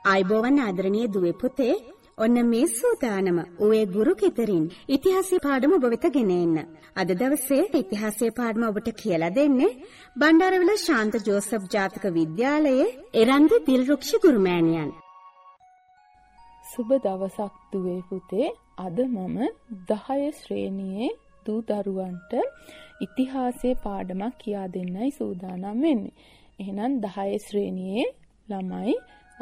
ආයුබෝවන් ආදරණීය දුවේ පුතේ. ඔන්න මේ සූදානම ඔය ගුරු කෙතරින් ඉතිහාසයේ පාඩම ඔබ වෙත ගෙන එන්න. අද දවසේ ඉතිහාසයේ පාඩම ඔබට කියලා දෙන්නේ බණ්ඩාරවිල ශාන්ත ජෝසප් ජාතික විද්‍යාලයේ එරන්දි දිල්රුක්ෂ ගුරුමෑණියන්. සුබ දවසක් දුවේ පුතේ. අද මම 10 ශ්‍රේණියේ දූ දරුවන්ට ඉතිහාසයේ පාඩමක් කියා දෙන්නයි සූදානම් වෙන්නේ. එහෙනම් 10 ශ්‍රේණියේ ළමයි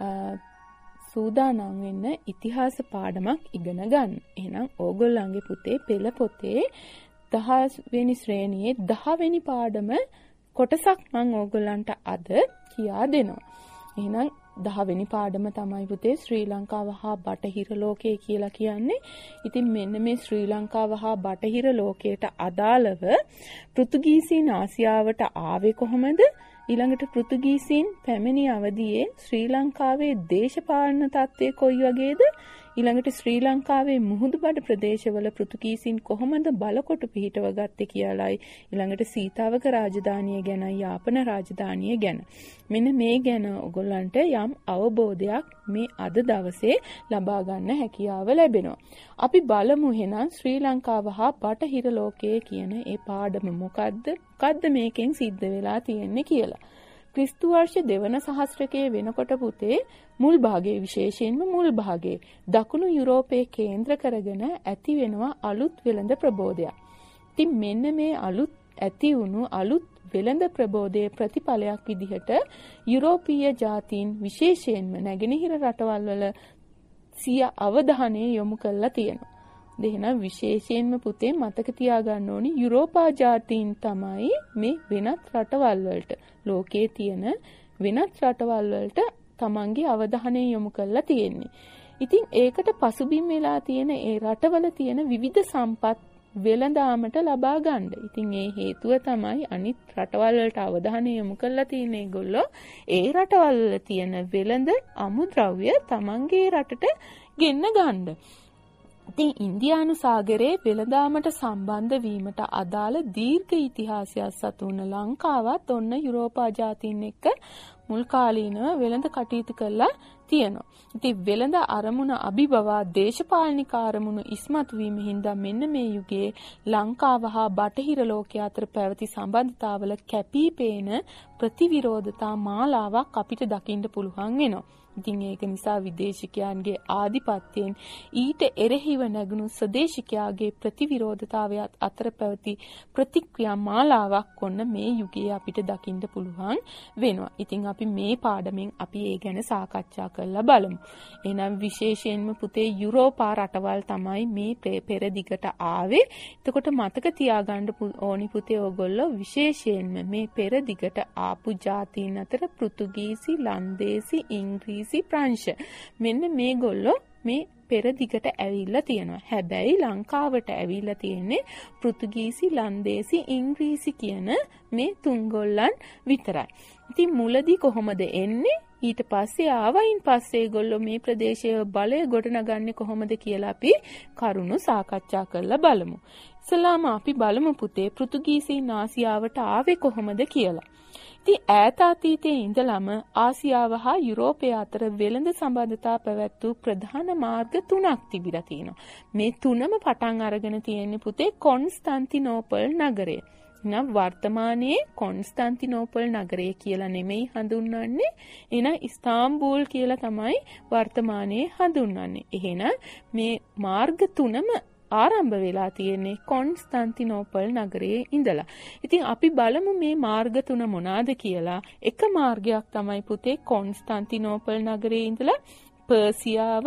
සූදානම් වෙන්න ඉතිහාස පාඩමක් ඉගෙන ගන්න. එහෙනම් ඕගොල්ලන්ගේ පුතේ පෙළ පොතේ 10 වෙනි ශ්‍රේණියේ 10 වෙනි පාඩම කොටසක් මම ඕගොල්ලන්ට අද කියා දෙනවා. එහෙනම් 10 වෙනි පාඩම තමයි පුතේ ශ්‍රී ලංකාව හා බටහිර ලෝකය කියලා කියන්නේ. ඉතින් මෙන්න මේ ශ්‍රී ලංකාව හා බටහිර ලෝකයට අදාළව පෘතුගීසීන් ආසියාවට ආවේ කොහොමද? ඊළඟට පෘතුගීසීන් පැමිණි අවදියේ ශ්‍රී ලංකාවේ දේශපාලන තත්ත්වය කොයි වගේද? ඊළඟට ශ්‍රී ලංකාවේ මුහුදුබඩ ප්‍රදේශවල පෘතුගීසීන් කොහොමද බලකොටු පිහිටව ගත්තේ කියලායි ඊළඟට සීතාවක රාජධානිය ගැන යාපන රාජධානිය ගැන මෙන්න මේ ගැන ඔයගොල්ලන්ට යම් අවබෝධයක් මේ අද දවසේ ලබා ගන්න හැකියාව ලැබෙනවා. අපි බලමු එහෙනම් ශ්‍රී ලංකාව හා බටහිර ලෝකයේ කියන ඒ පාඩම මොකද්ද මේකෙන් සිද්ධ වෙලා තියෙන්නේ කියලා. ක්‍රිස්තු වර්ෂ 2 සහස්‍රකයේ වෙනකොට පුතේ මුල් භාගයේ විශේෂයෙන්ම මුල් භාගයේ දකුණු යුරෝපයේ කේන්ද්‍ර කරගෙන ඇති වෙනවා අලුත් වෙළඳ ප්‍රබෝධයක්. ඉතින් මෙන්න මේ ඇති වුණු අලුත් වෙළඳ ප්‍රබෝධයේ ප්‍රතිඵලයක් විදිහට යුරෝපීය ජාතීන් විශේෂයෙන්ම නැගෙනහිර රටවල් වල සිය අවධානය යොමු කරලා තියෙනවා. එහෙනම් විශේෂයෙන්ම පුතේ මතක තියාගන්න ඕනි යුරෝපා ජාතීන් තමයි මේ වෙනත් රටවල් වලට ලෝකයේ තියෙන වෙනත් රටවල් වලට තමන්ගේ අවධානය යොමු කරලා තියෙන්නේ. ඉතින් ඒකට පසුබිම් වෙලා තියෙන ඒ රටවල තියෙන විවිධ සම්පත් වෙළඳාමට ලබා ගන්න. ඉතින් ඒ හේතුව තමයි අනිත් රටවල් වලට අවධානය යොමු කරලා තියෙන ඒගොල්ලෝ ඒ රටවල් වල තියෙන වෙළඳ අමුද්‍රව්‍ය තමන්ගේ රටට ගෙන්න ගන්න. ඉතින් ඉන්දියානු සාගරයේ වෙළඳාමට සම්බන්ධ වීමට අදාළ දීර්ඝ ඉතිහාසයක් සතු වුණ ලංකාවත් ඔන්න යුරෝපා ජාතීන් එක්ක මුල් කාලීනව වෙළඳ කටයුතු කරලා තියෙනවා. ඉතින් වෙළඳ අරමුණ අභිබවා දේශපාලනික අරමුණු ඉස්මතු වීම හින්දා මෙන්න මේ යුගයේ ලංකාව හා බටහිර ලෝකය අතර පැවති සම්බන්ධතාවල කැපිපේන ප්‍රතිවිරෝධතා මාලාවක් අපිට දකින්න පුළුවන් වෙනවා. ඉතින් ඒක නිසා විදේශිකයන්ගේ ආධිපත්‍යයෙන් ඊට එරෙහිව නැගුණු ස්වදේශිකයාගේ ප්‍රතිවිරෝධතාවයත් අතර පැවති ප්‍රතික්‍රියා මාලාවක් ඔන්න මේ යුගයේ අපිට දකින්න පුළුවන් වෙනවා. ඉතින් අපි මේ පාඩමෙන් අපි ඒ ගැන සාකච්ඡා කරලා බලමු. එහෙනම් විශේෂයෙන්ම පුතේ යුරෝපා රටවල් තමයි මේ පෙර දිගට ආවේ. එතකොට මතක තියාගන්න ඕනි පුතේ ඔයගොල්ලෝ විශේෂයෙන්ම මේ පෙර දිගට ආපු ජාතීන් අතර පෘතුගීසි, ලන්දේසි, ඉංග්‍රීසි, ප්‍රංශ මෙන්න මේගොල්ලෝ මේ පෙර දිගට ඇවිල්ලා තියෙනවා. හැබැයි ලංකාවට ඇවිල්ලා තියෙන්නේ පෘතුගීසි, ලන්දේසි, ඉංග්‍රීසි කියන මේ තුන්ගොල්ලන් විතරයි. ඉතින් මුලදී කොහොමද එන්නේ? ඊට පස්සේ ආවයින් පස්සේ ඒගොල්ලෝ මේ ප්‍රදේශයේ බලය ගොඩනගන්නේ කොහොමද කියලා අපි කරුණු සාකච්ඡා කරලා බලමු. ඉස්සලාම අපි බලමු පුතේ පෘතුගීසීන් ආසියාවට ආවේ කොහොමද කියලා. ඉතින් ඈත අතීතයේ ඉඳලම ආසියාව හා යුරෝපය අතර වෙළඳ සම්බන්ධතා පැවැත් වූ ප්‍රධාන මාර්ග 3ක් තිබිලා තියෙනවා. මේ තුනම පටන් අරගෙන තියෙන්නේ පුතේ කොන්ස්ටන්තිනෝපල් නගරය. එහෙනම් වර්තමානයේ කොන්ස්ටන්තිනෝපල් නගරය කියලා නෙමෙයි හඳුන්වන්නේ. එහෙනම් ඉස්තාම්බූල් කියලා තමයි වර්තමානයේ හඳුන්වන්නේ. එහෙනම් මේ මාර්ග තුනම ආරම්භ වෙලා තියෙන්නේ කොන්ස්ටන්තිනෝපල් නගරයේ ඉඳලා. ඉතින් අපි බලමු මේ මාර්ග තුන මොනවාද කියලා. එක මාර්ගයක් තමයි පුතේ කොන්ස්ටන්තිනෝපල් නගරයේ ඉඳලා පර්සියාව,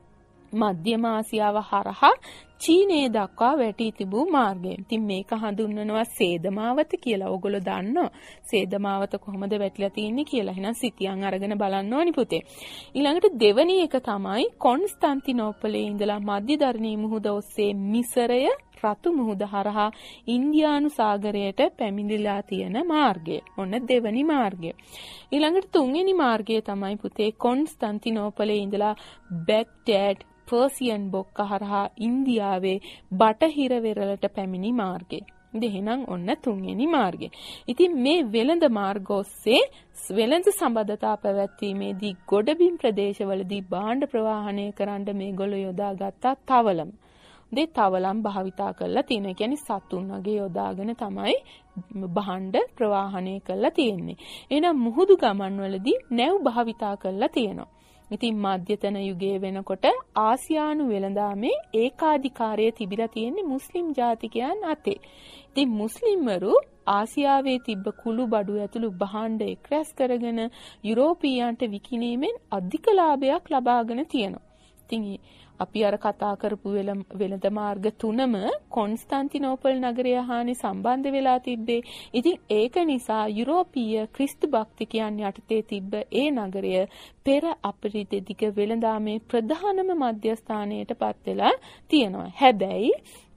මධ්‍යම ආසියාව හරහා චීනයේ දක්වා වැටී තිබූ මාර්ගය. ඉතින් මේක හඳුන්වනවා සේදමාවත කියලා. ඔයගොල්ලෝ දන්නවා සේදමාවත කොහොමද වැටිලා තියෙන්නේ කියලා. එහෙනම් සිතියන් අරගෙන බලන්න ඕනි පුතේ. ඊළඟට දෙවැනි එක තමයි කොන්ස්ටන්තිනෝපලේ ඉඳලා මධ්‍යධරණී මුහුද ඔස්සේ මිසරය රතු මුහුද හරහා ඉන්දියානු සාගරයට පැමිණිලා තියෙන මාර්ගය. ඔන්න දෙවැනි මාර්ගය. ඊළඟට තුන්වෙනි මාර්ගය තමයි පුතේ කොන්ස්ටන්තිනෝපලේ ඉඳලා බැග්ඩෑඩ් පර්සියන් බොක්ක හරහා ඉන්දියාවේ බටහිර වෙරළට පැමිණි මාර්ගය. එහෙනම් ඔන්න තුන්වෙනි මාර්ගය. ඉතින් මේ වෙළඳ මාර්ග ඔස්සේ වෙළඳ සම්බන්ධතා පැවැත්වීමේදී ගොඩබිම් ප්‍රදේශවලදී භාණ්ඩ ප්‍රවාහනය කරන්න මේගොල්ලෝ යොදාගත්තා තවලම්. තවලම් භාවිතා කරලා තියෙනවා. ඒ කියන්නේ සතුන් වගේ යොදාගෙන තමයි භාණ්ඩ ප්‍රවාහනය කරලා තියෙන්නේ. එහෙනම් මුහුදු ගමන්වලදී නැව් භාවිතා කරලා තියෙනවා. ඉතින් මධ්‍යතන යුගයේ වෙනකොට ආසියානු වෙළඳාමේ ඒකාධිකාරය තිබිලා තියෙන්නේ මුස්ලිම් ජාතිකයන් අතේ. ඉතින් මුස්ලිම්වරු ආසියාවේ තිබ්බ කුළු බඩු ඇතුළු භාණ්ඩ එක්රැස් කරගෙන යුරෝපීයන්ට විකිණීමෙන් අධික ලාභයක් ලබාගෙන තියෙනවා. ඉතින් අපි අර කතා කරපු වෙළඳ මාර්ග තුනම කොන්ස්ටන්තිනෝපල් නගරය හානි සම්බන්ධ වෙලා තිබ්බේ. ඉතින් ඒක නිසා යුරෝපීය ක්‍රිස්තු භක්තිකයන් යටතේ තිබ්බ ඒ නගරය පෙර අපරිදික වෙළඳාමේ ප්‍රධානම මධ්‍යස්ථානයට පත් වෙලා තියෙනවා. හැබැයි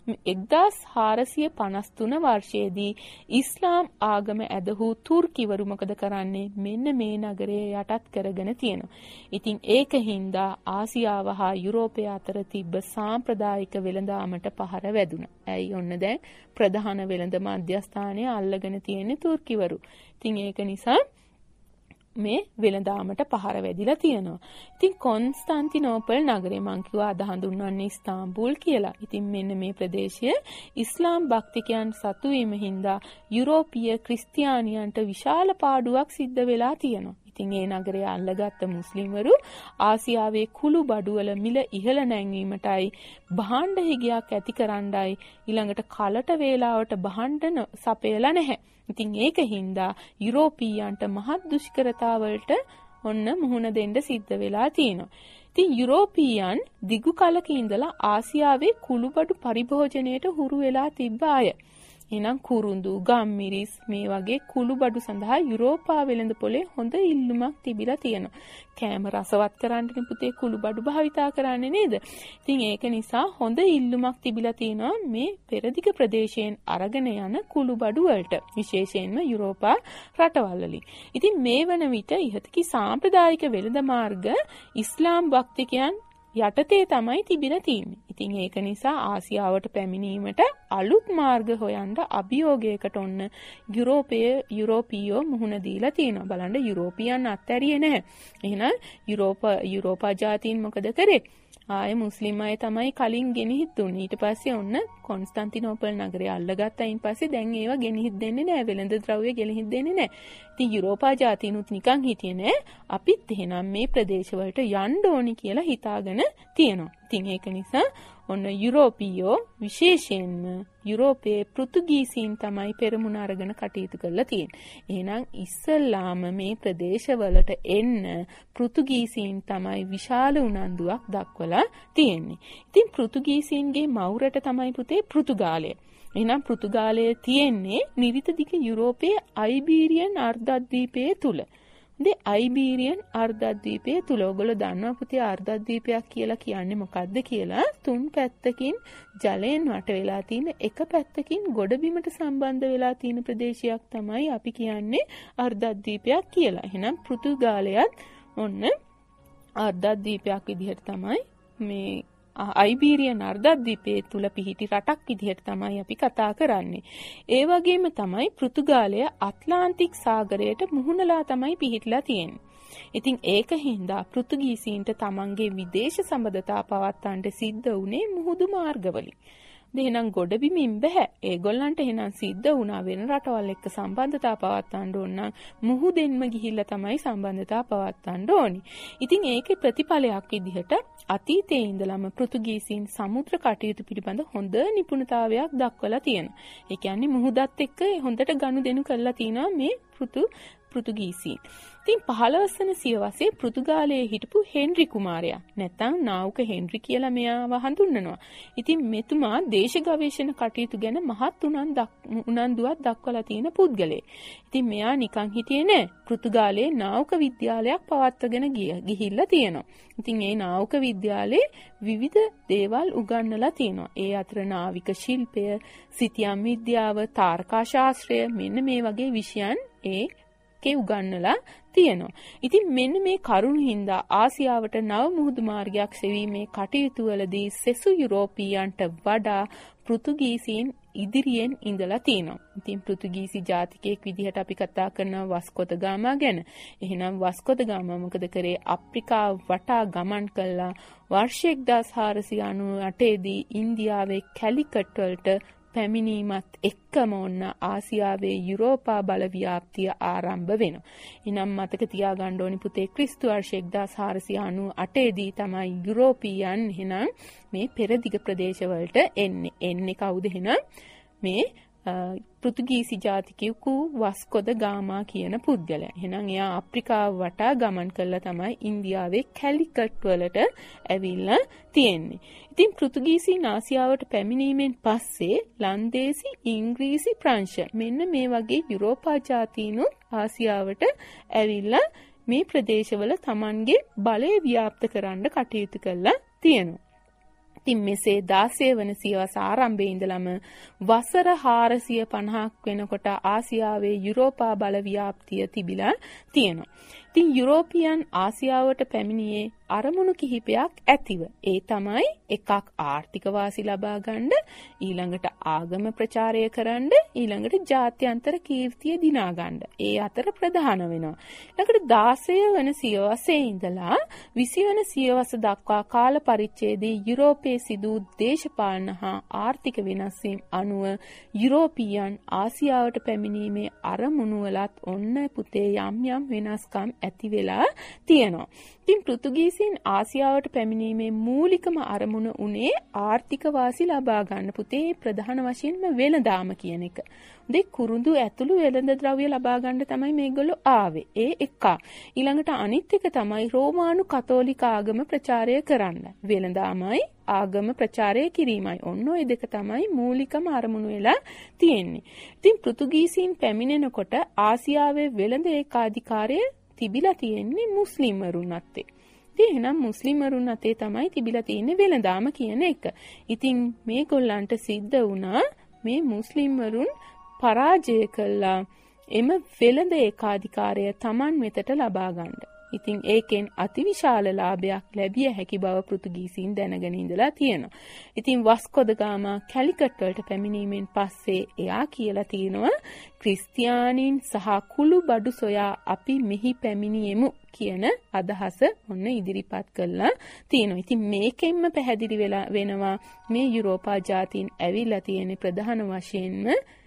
1453 වර්ෂයේදී ඉස්ලාම් ආගම ඇදහූ තුර්කිවරු මොකද කරන්නේ? මෙන්න මේ නගරය යටත් කරගෙන තියෙනවා. ඉතින් ඒකින්ද ආසියාව හා යුරෝපය අතර තිබ්බ සාම්ප්‍රදායික වෙළඳාමට පහර වැදුණා. ඇයි ඔන්න දැන් ප්‍රධාන වෙළඳ මධ්‍යස්ථානය අල්ලගෙන තියෙන්නේ තුර්කිවරු. ඉතින් ඒක නිසා මේ වෙළඳාමට පහර වැදිලා තියෙනවා. ඉතින් කොන්ස්ටන්තිනෝපල් නගරේ මං කිව්වා අද හඳුන්වන්නේ ඉස්තාම්බුල් කියලා. ඉතින් මෙන්න මේ ප්‍රදේශය ඉස්ලාම් භක්තිකයන් සතු වීම හින්දා යුරෝපීය ක්‍රිස්තියානියන්ට විශාල පාඩුවක් සිද්ධ වෙලා තියෙනවා. ඉතින් ඒ නගරය අල්ලගත්ත මුස්ලිම්වරු ආසියාවේ කුළු බඩුවල මිල ඉහළ නැංවීමටයි භාණ්ඩ හිගයක් ඇති කරන්නයි ඊළඟට කලට වේලාවට භාණ්ඩ සපයලා නැහැ. ඉතින් ඒකින්ද යුරෝපීයන්ට මහත් දුෂ්කරතාවලට ඔන්න මුහුණ දෙන්න සිද්ධ වෙලා තියෙනවා. ඉතින් යුරෝපීයන් දිගු කලක ඉඳලා ආසියාවේ කුළුබඩු පරිභෝජනයට හුරු වෙලා තිබ්බ අය. එහෙනම් කුරුඳු, ගම්මිරිස් මේ වගේ කුළුබඩු සඳහා යුරෝපා වෙළඳ පොලේ හොඳ ඉල්ලුමක් තිබිලා තියෙනවා. කෑම රසවත් කරන්න පුතේ කුළුබඩු භාවිතා කරන්නේ නේද? ඉතින් ඒක නිසා හොඳ ඉල්ලුමක් තිබිලා තියෙනවා මේ පෙරදිග ප්‍රදේශයෙන් අරගෙන යන කුළුබඩු වලට, විශේෂයෙන්ම යුරෝපා රටවල් වලින්. ඉතින් මේ වන විට ඉහතකී සාම්ප්‍රදායික වෙළඳ මාර්ග ඉස්ලාම් භක්තිකයන් යටතේ තමයි තිබිලා තියෙන්නේ. ඉතින් ඒක නිසා ආසියාවට පැමිණීමට අලුත් මාර්ග හොයන්න අභියෝගයකට ඔන්න යුරෝපීයෝ මුහුණ දීලා තියෙනවා. බලන්න යුරෝපියන් අත්හැරියේ නැහැ. එහෙනම් යුරෝපා ජාතීන් මොකද කරේ? ආයේ මුස්ලිම් අය තමයි කලින් ගෙනහිත් දුන්නේ. ඊට පස්සේ ඔන්න කොන්ස්ටන්තිනෝපල් නගරය අල්ලගත්තායින් පස්සේ දැන් ඒවා ගෙනහිත් දෙන්නේ නැහැ. වෙළඳ ද්‍රව්‍ය ගෙනහිත් දෙන්නේ නැහැ. ඉතින් යුරෝපා ජාතීනුත් නිකන් හිටියේ නැහැ. අපිත් එහෙනම් මේ ප්‍රදේශවලට යන්න ඕනි කියලා හිතාගෙන තියෙනවා. ඉතින් ඒක නිසා ඔන්න යුරෝපීයෝ විශේෂයෙන්ම යුරෝපයේ පෘතුගීසීන් තමයි පෙරමුණ අරගෙන කටයුතු කරලා තියෙන්නේ. එහෙනම් ඉස්සල්ලාම මේ ප්‍රදේශවලට එන්න පෘතුගීසීන් තමයි විශාල උනන්දුවක් දක්වලා තියෙන්නේ. ඉතින් පෘතුගීසීන්ගේ මවුරට තමයි පුතේ පෘතුගාලය. එහෙනම් පෘතුගාලය තියෙන්නේ නිරිත දිග යුරෝපයේ අයිබීරියන් අර්ධද්වීපයේ තුල. අයිබීරියන් අර්ධද්වීපයේ තුල ඔයගොල්ලෝ දන්නවා පුතේ අර්ධද්වීපයක් කියලා කියන්නේ මොකක්ද කියලා? තුන් පැත්තකින් ජලයෙන් වට වෙලා තියෙන එක පැත්තකින් ගොඩබිමට සම්බන්ධ වෙලා තියෙන ප්‍රදේශයක් තමයි අපි කියන්නේ අර්ධද්වීපයක් කියලා. එහෙනම් පෘතුගාලයත් ඔන්න අර්ධද්වීපයක් විදිහට තමයි මේ අයිබීරියන් අර්ධද්වීපයේ තුල පිහිටි රටක් විදිහට තමයි අපි කතා කරන්නේ. ඒ වගේම තමයි පෘතුගාලය ඇට්ලාන්ටික් සාගරයට මුහුණලා තමයි පිහිටලා තියෙන්නේ. ඉතින් ඒකින්ද පෘතුගීසීන්ට තමන්ගේ විදේශ සම්බන්ධතා පවත්වන්න සිද්ධ වුණේ මුහුදු මාර්ගවලින්. එහෙනම් ගොඩබිමින් බෑ. ඒගොල්ලන්ට එහෙනම් සිද්ධ වුණා වෙන රටවල් එක්ක සම්බන්ධතා පවත්වන්න ඕන නම් මුහුදෙන්ම ගිහිල්ලා තමයි සම්බන්ධතා පවත්වන්න ඕනි. ඉතින් ඒකේ ප්‍රතිඵලයක් විදිහට අතීතයේ ඉඳලම පෘතුගීසීන් සමුද්‍ර කටයුතු පිළිබඳ හොඳ නිපුණතාවයක් දක්වලා තියෙනවා. ඒ කියන්නේ මුහුදත් එක්ක හොඳට ගනුදෙනු කරලා තිනවා මේ පෘතුගීසීන්. ඉතින් 15 වන සියවසේ පෘතුගාලයේ හිටපු හෙන්රි කුමාරයා නැත්නම් නාවුක හෙන්රි කියලා මෙයාව හඳුන්වනවා. ඉතින් මෙතුමා දේශ ගවේෂණ කටයුතු ගැන මහත් උනන්දුවක් දක්වලා තියෙන පුද්ගලයෙක්. ඉතින් මෙයා නිකන් හිටියේ නෑ. පෘතුගාලයේ නාවුක විද්‍යාලයක් පවත්වාගෙන ගිහිල්ලා තියෙනවා. ඉතින් ඒ නාවුක විද්‍යාලයේ විවිධ දේවල් උගන්වලා තියෙනවා. ඒ අතර නාවික ශිල්පය, සිතියම් විද්‍යාව, තාරකා ශාස්ත්‍රය මෙන්න මේ වගේ විෂයන් උගන්වලා තියෙනවා. ඉතින් මෙන්න මේ කරුණු හින්දා ආසියාවට නව මුහුදු මාර්ගයක් සෙවීමේ කටයුතු වලදී සෙසු යුරෝපීයන්ට වඩා පෘතුගීසීන් ඉදිරියෙන් ඉඳලා තියෙනවා. ඉතින් පෘතුගීසි ජාතිකයෙක් විදිහට අපි කතා කරනවා වස්කොත ගාමා ගැන. එහෙනම් වස්කොත ගාමා මොකද කරේ? අප්‍රිකාව වටා ගමන් කළා. වර්ෂ 1498 දී ඉන්දියාවේ කැලිකට් වලට පැමිණීමත් එක්කම ඔන්න ආසියාවේ යුරෝපා බල ව්‍යාප්තිය ආරම්භ වෙනවා. එනම් මතක තියාගන්න ඕනි පුතේ ක්‍රිස්තු වර්ෂ 1498 දී තමයි යුරෝපියන් එහෙනම් මේ පෙරදිග ප්‍රදේශවලට එන්නේ කවුද එහෙනම් මේ පෘතුගීසි ජාතිකයෙකු වස්කොද ගාමා කියන පුද්ගලයා. එහෙනම් එයා අප්‍රිකාව වටා ගමන් කළා තමයි ඉන්දියාවේ කැලිකට් වලට ඇවිල්ලා තියෙන්නේ. ඉතින් පෘතුගීසීන් ආසියාවට පැමිණීමෙන් පස්සේ ලන්දේසි, ඉංග්‍රීසි, ප්‍රංශ මෙන්න මේ වගේ යුරෝපා ජාතීනුත් ආසියාවට ඇවිල්ලා මේ ප්‍රදේශවල Tamanගේ බලය ව්‍යාප්ත කරන්න කටයුතු කළා තියෙනවා. ඉතින් මෙසේ 16 වන සියවස ආරම්භයේ ඉඳලම වසර 450ක් වෙනකොට ආසියාවේ යුරෝපා බල ව්‍යාප්තිය තිබිලා තියෙනවා. ඉතින් යුරෝපියන් ආසියාවට පැමිණියේ අරමුණු කිහිපයක් ඇතිව. ඒ තමයි එකක් ආර්ථික වාසි ලබා ගන්න, ඊළඟට ආගම ප්‍රචාරය කරන්න, ඊළඟට ජාත්‍යන්තර කීර්තිය දිනා ගන්න. ඒ අතර ප්‍රධාන වෙනවා. ඊළඟට 16 වන සියවසේ ඉඳලා 20 වන සියවස දක්වා කාල පරිච්ඡේදයේ යුරෝපයේ සිදු දේශපාලන හා ආර්ථික වෙනස් වීම් අනුව යුරෝපියන් ආසියාවට පැමිණීමේ අරමුණු වලත් ඔන්න පුතේ යම් වෙනස්කම් ඇති වෙලා තියෙනවා. ඉතින් පෘතුගීසීන් ආසියාවට පැමිණීමේ මූලිකම අරමුණ උනේ ආර්ථික වාසි ලබා ගන්න පුතේ ප්‍රධාන වශයෙන්ම වෙළඳාම කියන එක. උදේ කුරුඳු ඇතුළු වෙළඳ ද්‍රව්‍ය ලබා ගන්න තමයි මේගොල්ලෝ ආවේ. ඒ එකක්. ඊළඟට අනිත් එක තමයි රෝමානු කතෝලික ආගම ප්‍රචාරය කරන්න. වෙළඳාමයි ආගම ප්‍රචාරය කිරීමයි. ඔන්න ඔය දෙක තමයි මූලිකම අරමුණු වෙලා තියෙන්නේ. ඉතින් පෘතුගීසීන් පැමිණෙනකොට ආසියාවේ වෙළඳ ඒකාධිකාරය තිබිලා තියෙන්නේ මුස්ලිම්වරුන් අතේ. ඉතින් එහෙනම් මුස්ලිම්වරුන් අතේ තමයි තිබිලා තියෙන්නේ වෙළඳාම කියන එක. ඉතින් මේගොල්ලන්ට සිද්ධ වුණා මේ මුස්ලිම්වරුන් පරාජය කළා එම වෙළඳ ඒකාධිකාරය Taman වෙතට ලබා ගන්න. ඉතින් ඒකෙන් අතිවිශාල ලාභයක් ලැබිය හැකි බව පෘතුගීසීන් දැනගෙන ඉඳලා තියෙනවා. ඉතින් වස්කොද ගාමා කැලිකට් වලට පැමිණීමෙන් පස්සේ එයා කියලා තියෙනවා ක්‍රිස්තියානීන් සහ කුළු බඩු සොයා අපි මෙහි පැමිණියෙමු කියන අදහස ඔන්න ඉදිරිපත් කළා තියෙනවා. ඉතින් මේකෙන්ම පැහැදිලි වෙනවා මේ යුරෝපා ජාතීන් ඇවිල්ලා තියෙන ප්‍රධාන වශයෙන්ම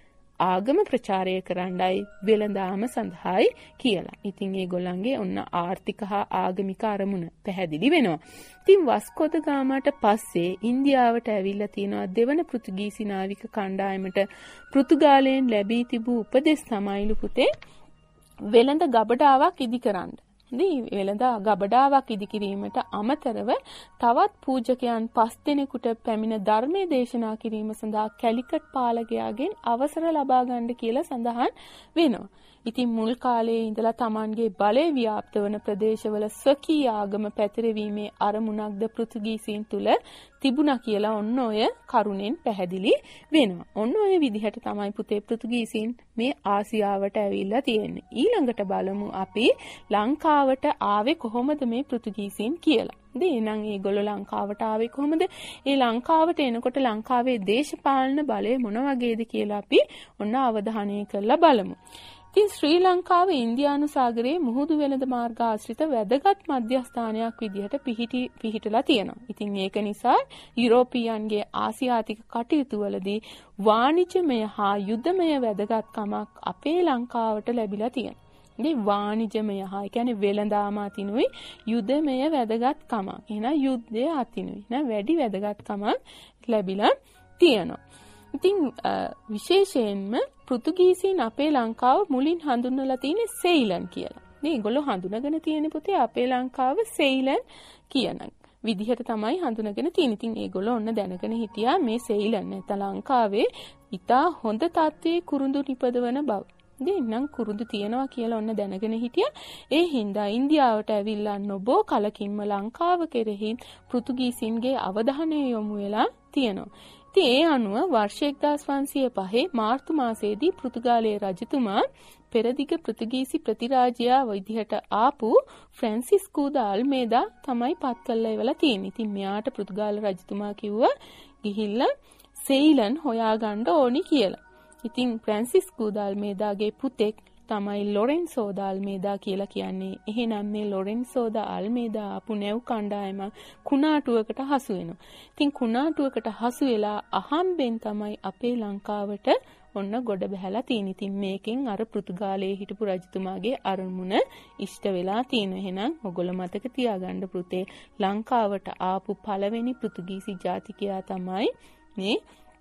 ආගම ප්‍රචාරය කරන්නයි වෙළඳාම සඳහායි කියලා. ඉතින් ඒගොල්ලන්ගේ ඔන්න ආර්ථික හා ආගමික අරමුණ පැහැදිලි වෙනවා. ඉතින් වස්කොද ගාමාට පස්සේ ඉන්දියාවට ඇවිල්ලා තියෙනවා දෙවන පෘතුගීසි නාවික කණ්ඩායමට පෘතුගාලයෙන් ලැබී තිබූ උපදෙස් තමයිලු පුතේ වෙළඳ ගබඩාවක් ඉදි කරන්න. වෙළඳ ගබඩාවක් ඉදි කිරීමට අමතරව තවත් පූජකයන් 5 දෙනෙකුට පැමිණ ධර්මයේ දේශනා කිරීම සඳහා කැලිකට් පාලකයාගෙන් අවසර ලබා ගන්න කියලා සඳහන් වෙනවා. ඉතින් මුල් කාලයේ ඉඳලා Tamanගේ බලය ව්‍යාප්ත වන ප්‍රදේශවල ස්වකීය ආගම පැතිරවීමේ අරමුණක්ද පෘතුගීසීන් තුල තිබුණා කියලා ඔන්න ඔය කරුණෙන් පැහැදිලි වෙනවා. ඔන්න ඔය විදිහට තමයි පුතේ පෘතුගීසීන් මේ ආසියාවට ඇවිල්ලා තියෙන්නේ. ඊළඟට බලමු අපි ලංකාවට ආවේ කොහොමද මේ පෘතුගීසීන් කියලා. එහෙනම් මේගොල්ලෝ ලංකාවට ආවේ කොහොමද? ඒ ලංකාවට එනකොට ලංකාවේ දේශපාලන බලය මොන වගේද කියලා අපි ඔන්න අවධානය කරලා බලමු. ඉතින් ශ්‍රී ලංකාව ඉන්දියානු සාගරයේ මුහුදු වෙළඳ මාර්ග ආශ්‍රිත වැදගත් මධ්‍යස්ථානයක් විදිහට පිහිටලා තියෙනවා. ඉතින් ඒක නිසා යුරෝපියන්ගේ ආසියාතික කටයුතු වලදී වාණිජමය හා යුද්ධමය වැදගත්කමක් අපේ ලංකාවට ලැබිලා තියෙනවා. ඉතින් වාණිජමය හා කියන්නේ වෙළඳාම අතිනුයි යුද්ධමය වැදගත්කමක්. එහෙනම් යුද්ධය අතිනුයි. එහෙනම් වැඩි වැදගත්කමක් ලැබිලා තියෙනවා. ඉතින් විශේෂයෙන්ම පෘතුගීසීන් අපේ ලංකාව මුලින් හඳුන්වලා තියෙන්නේ සෙයිලන් කියලා. මේ ඒගොල්ලෝ හඳුනගෙන තියෙන පුතේ අපේ ලංකාව සෙයිලන් කියන විදිහට තමයි හඳුනගෙන තියෙන්නේ. ඉතින් ඒගොල්ලෝ ඔන්න දැනගෙන හිටියා මේ සෙයිලන් නැත්නම් ලංකාවේ ඉතා හොඳ තත්ත්වයේ කුරුඳු නිපදවන බව. ඉතින් කුරුඳු තියනවා කියලා ඔන්න දැනගෙන හිටියා. ඒ හින්දා ඉන්දියාවට ඇවිල්ලා නොබෝ කලකින්ම ලංකාව කෙරෙහි පෘතුගීසීන්ගේ අවධානය යොමු වෙලා තියෙනවා. ඉතින් ඒ අනුව වර්ෂ 1505 මාර්තු මාසයේදී පෘතුගාලයේ රජතුමා පෙරදිග පෘතුගීසි ප්‍රතිරාජයා විදිහට ආපු ෆ්‍රැන්සිස්කෝ ද අල්මේදා තමයි පත් කළා ඉවලා තියෙන්නේ. ඉතින් මෙයාට පෘතුගාල රජතුමා කිව්වා ගිහිල්ලා සෙයිලන් හොයාගන්න ඕනි කියලා. ඉතින් ෆ්‍රැන්සිස්කෝ දාල්මේදාගේ පුතෙක් තමයි ලොරෙන්සෝ ද අල්මේදා කියලා කියන්නේ. එහෙනම් මේ ලොරෙන්සෝ ද අල්මේදා ආපු නැව් කණ්ඩායම කුණාටුවකට හසු වෙනවා. ඉතින් කුණාටුවකට හසු වෙලා අහම්බෙන් තමයි අපේ ලංකාවට ඔන්න ගොඩ බහැලා තියෙන. ඉතින් මේකෙන් අර පෘතුගාලයේ හිටපු රජතුමාගේ අරමුණ ඉෂ්ට වෙලා තියෙනවා. එහෙනම් ඔයගොල්ලෝ මතක තියාගන්න පුතේ ලංකාවට ආපු පළවෙනි පෘතුගීසි ජාතිකයා තමයි මේ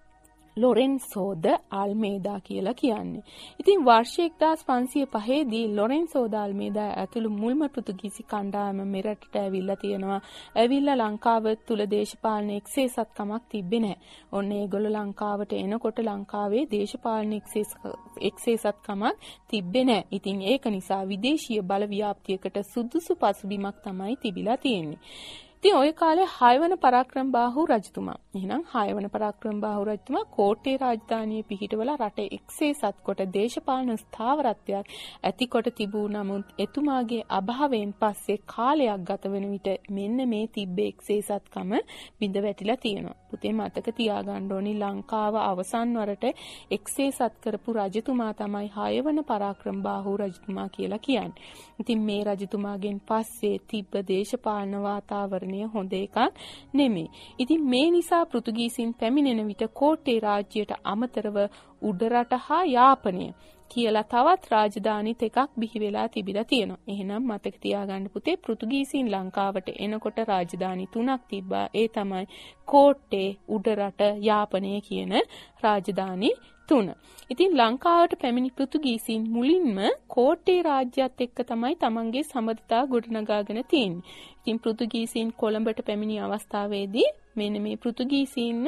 ලොරෙන්සෝ ද අල්මේදා කියලා කියන්නේ. ඉතින් වර්ෂ 1505 දී ලොරෙන්සෝ ද අල්මේදා ඇතුළු මුල්ම පෘතුගීසි කණ්ඩායම මෙරටට ඇවිල්ලා තියෙනවා. ඇවිල්ලා ලංකාව තුල දේශපාලන එක්සේසත්කමක් තිබ්බේ නැහැ. ඔන්න ඒගොල්ලෝ ලංකාවට එනකොට ලංකාවේ දේශපාලන එක්සේසත්කමක් තිබ්බේ නැහැ. ඉතින් ඒක නිසා විදේශීය බල ව්‍යාප්තියකට සුදුසු පසුබිමක් තමයි තිබිලා තියෙන්නේ. ඉතින් ওই කාලේ 6 වන පරාක්‍රමබාහු රජතුමා. එහෙනම් 6 වන පරාක්‍රමබාහු රජතුමා කෝට්ටේ රාජධානිය පිහිටවලා රට එක්සේසත් කොට දේශපාලන ස්ථාවරත්වයක් ඇතිකොට තිබූ නමුත් එතුමාගේ අභාවයෙන් පස්සේ කාලයක් ගත වෙන විට මෙන්න මේ තිබ්බේ එක්සේසත්කම බිඳ වැටිලා තියෙනවා. පුතේ මතක තියාගන්න ඕනි ලංකාව අවසන් වරට එක්සේසත් කරපු රජතුමා තමයි 6 වන පරාක්‍රමබාහු රජතුමා කියලා කියන්නේ. ඉතින් මේ රජතුමාගෙන් පස්සේ තිබ්බ දේශපාලන වාතාවරණය හොඳ එකක් නෙමෙයි. ඉතින් මේ නිසා පෘතුගීසින් පැමිණෙන විට කෝට්ටේ රාජ්‍යයට අමතරව උඩරට හා යාපනය කියලා තවත් රාජධානි දෙකක් බිහි වෙලා තිබිලා තියෙනවා. එහෙනම් මතක තියාගන්න පුතේ පෘතුගීසින් ලංකාවට එනකොට රාජධානි 3ක් තිබ්බා. ඒ තමයි කෝට්ටේ, උඩරට, යාපනය කියන රාජධානි 3. ඉතින් ලංකාවට පැමිණි පෘතුගීසින් මුලින්ම කෝට්ටේ රාජ්‍යයත් එක්ක තමයි තමන්ගේ සම්බන්ධතා ගොඩනගාගෙන තියෙන්නේ. ඉතින් පෘතුගීසින් කොළඹට පැමිණි අවස්ථාවේදී මෙන්න මේ පෘතුගීසින්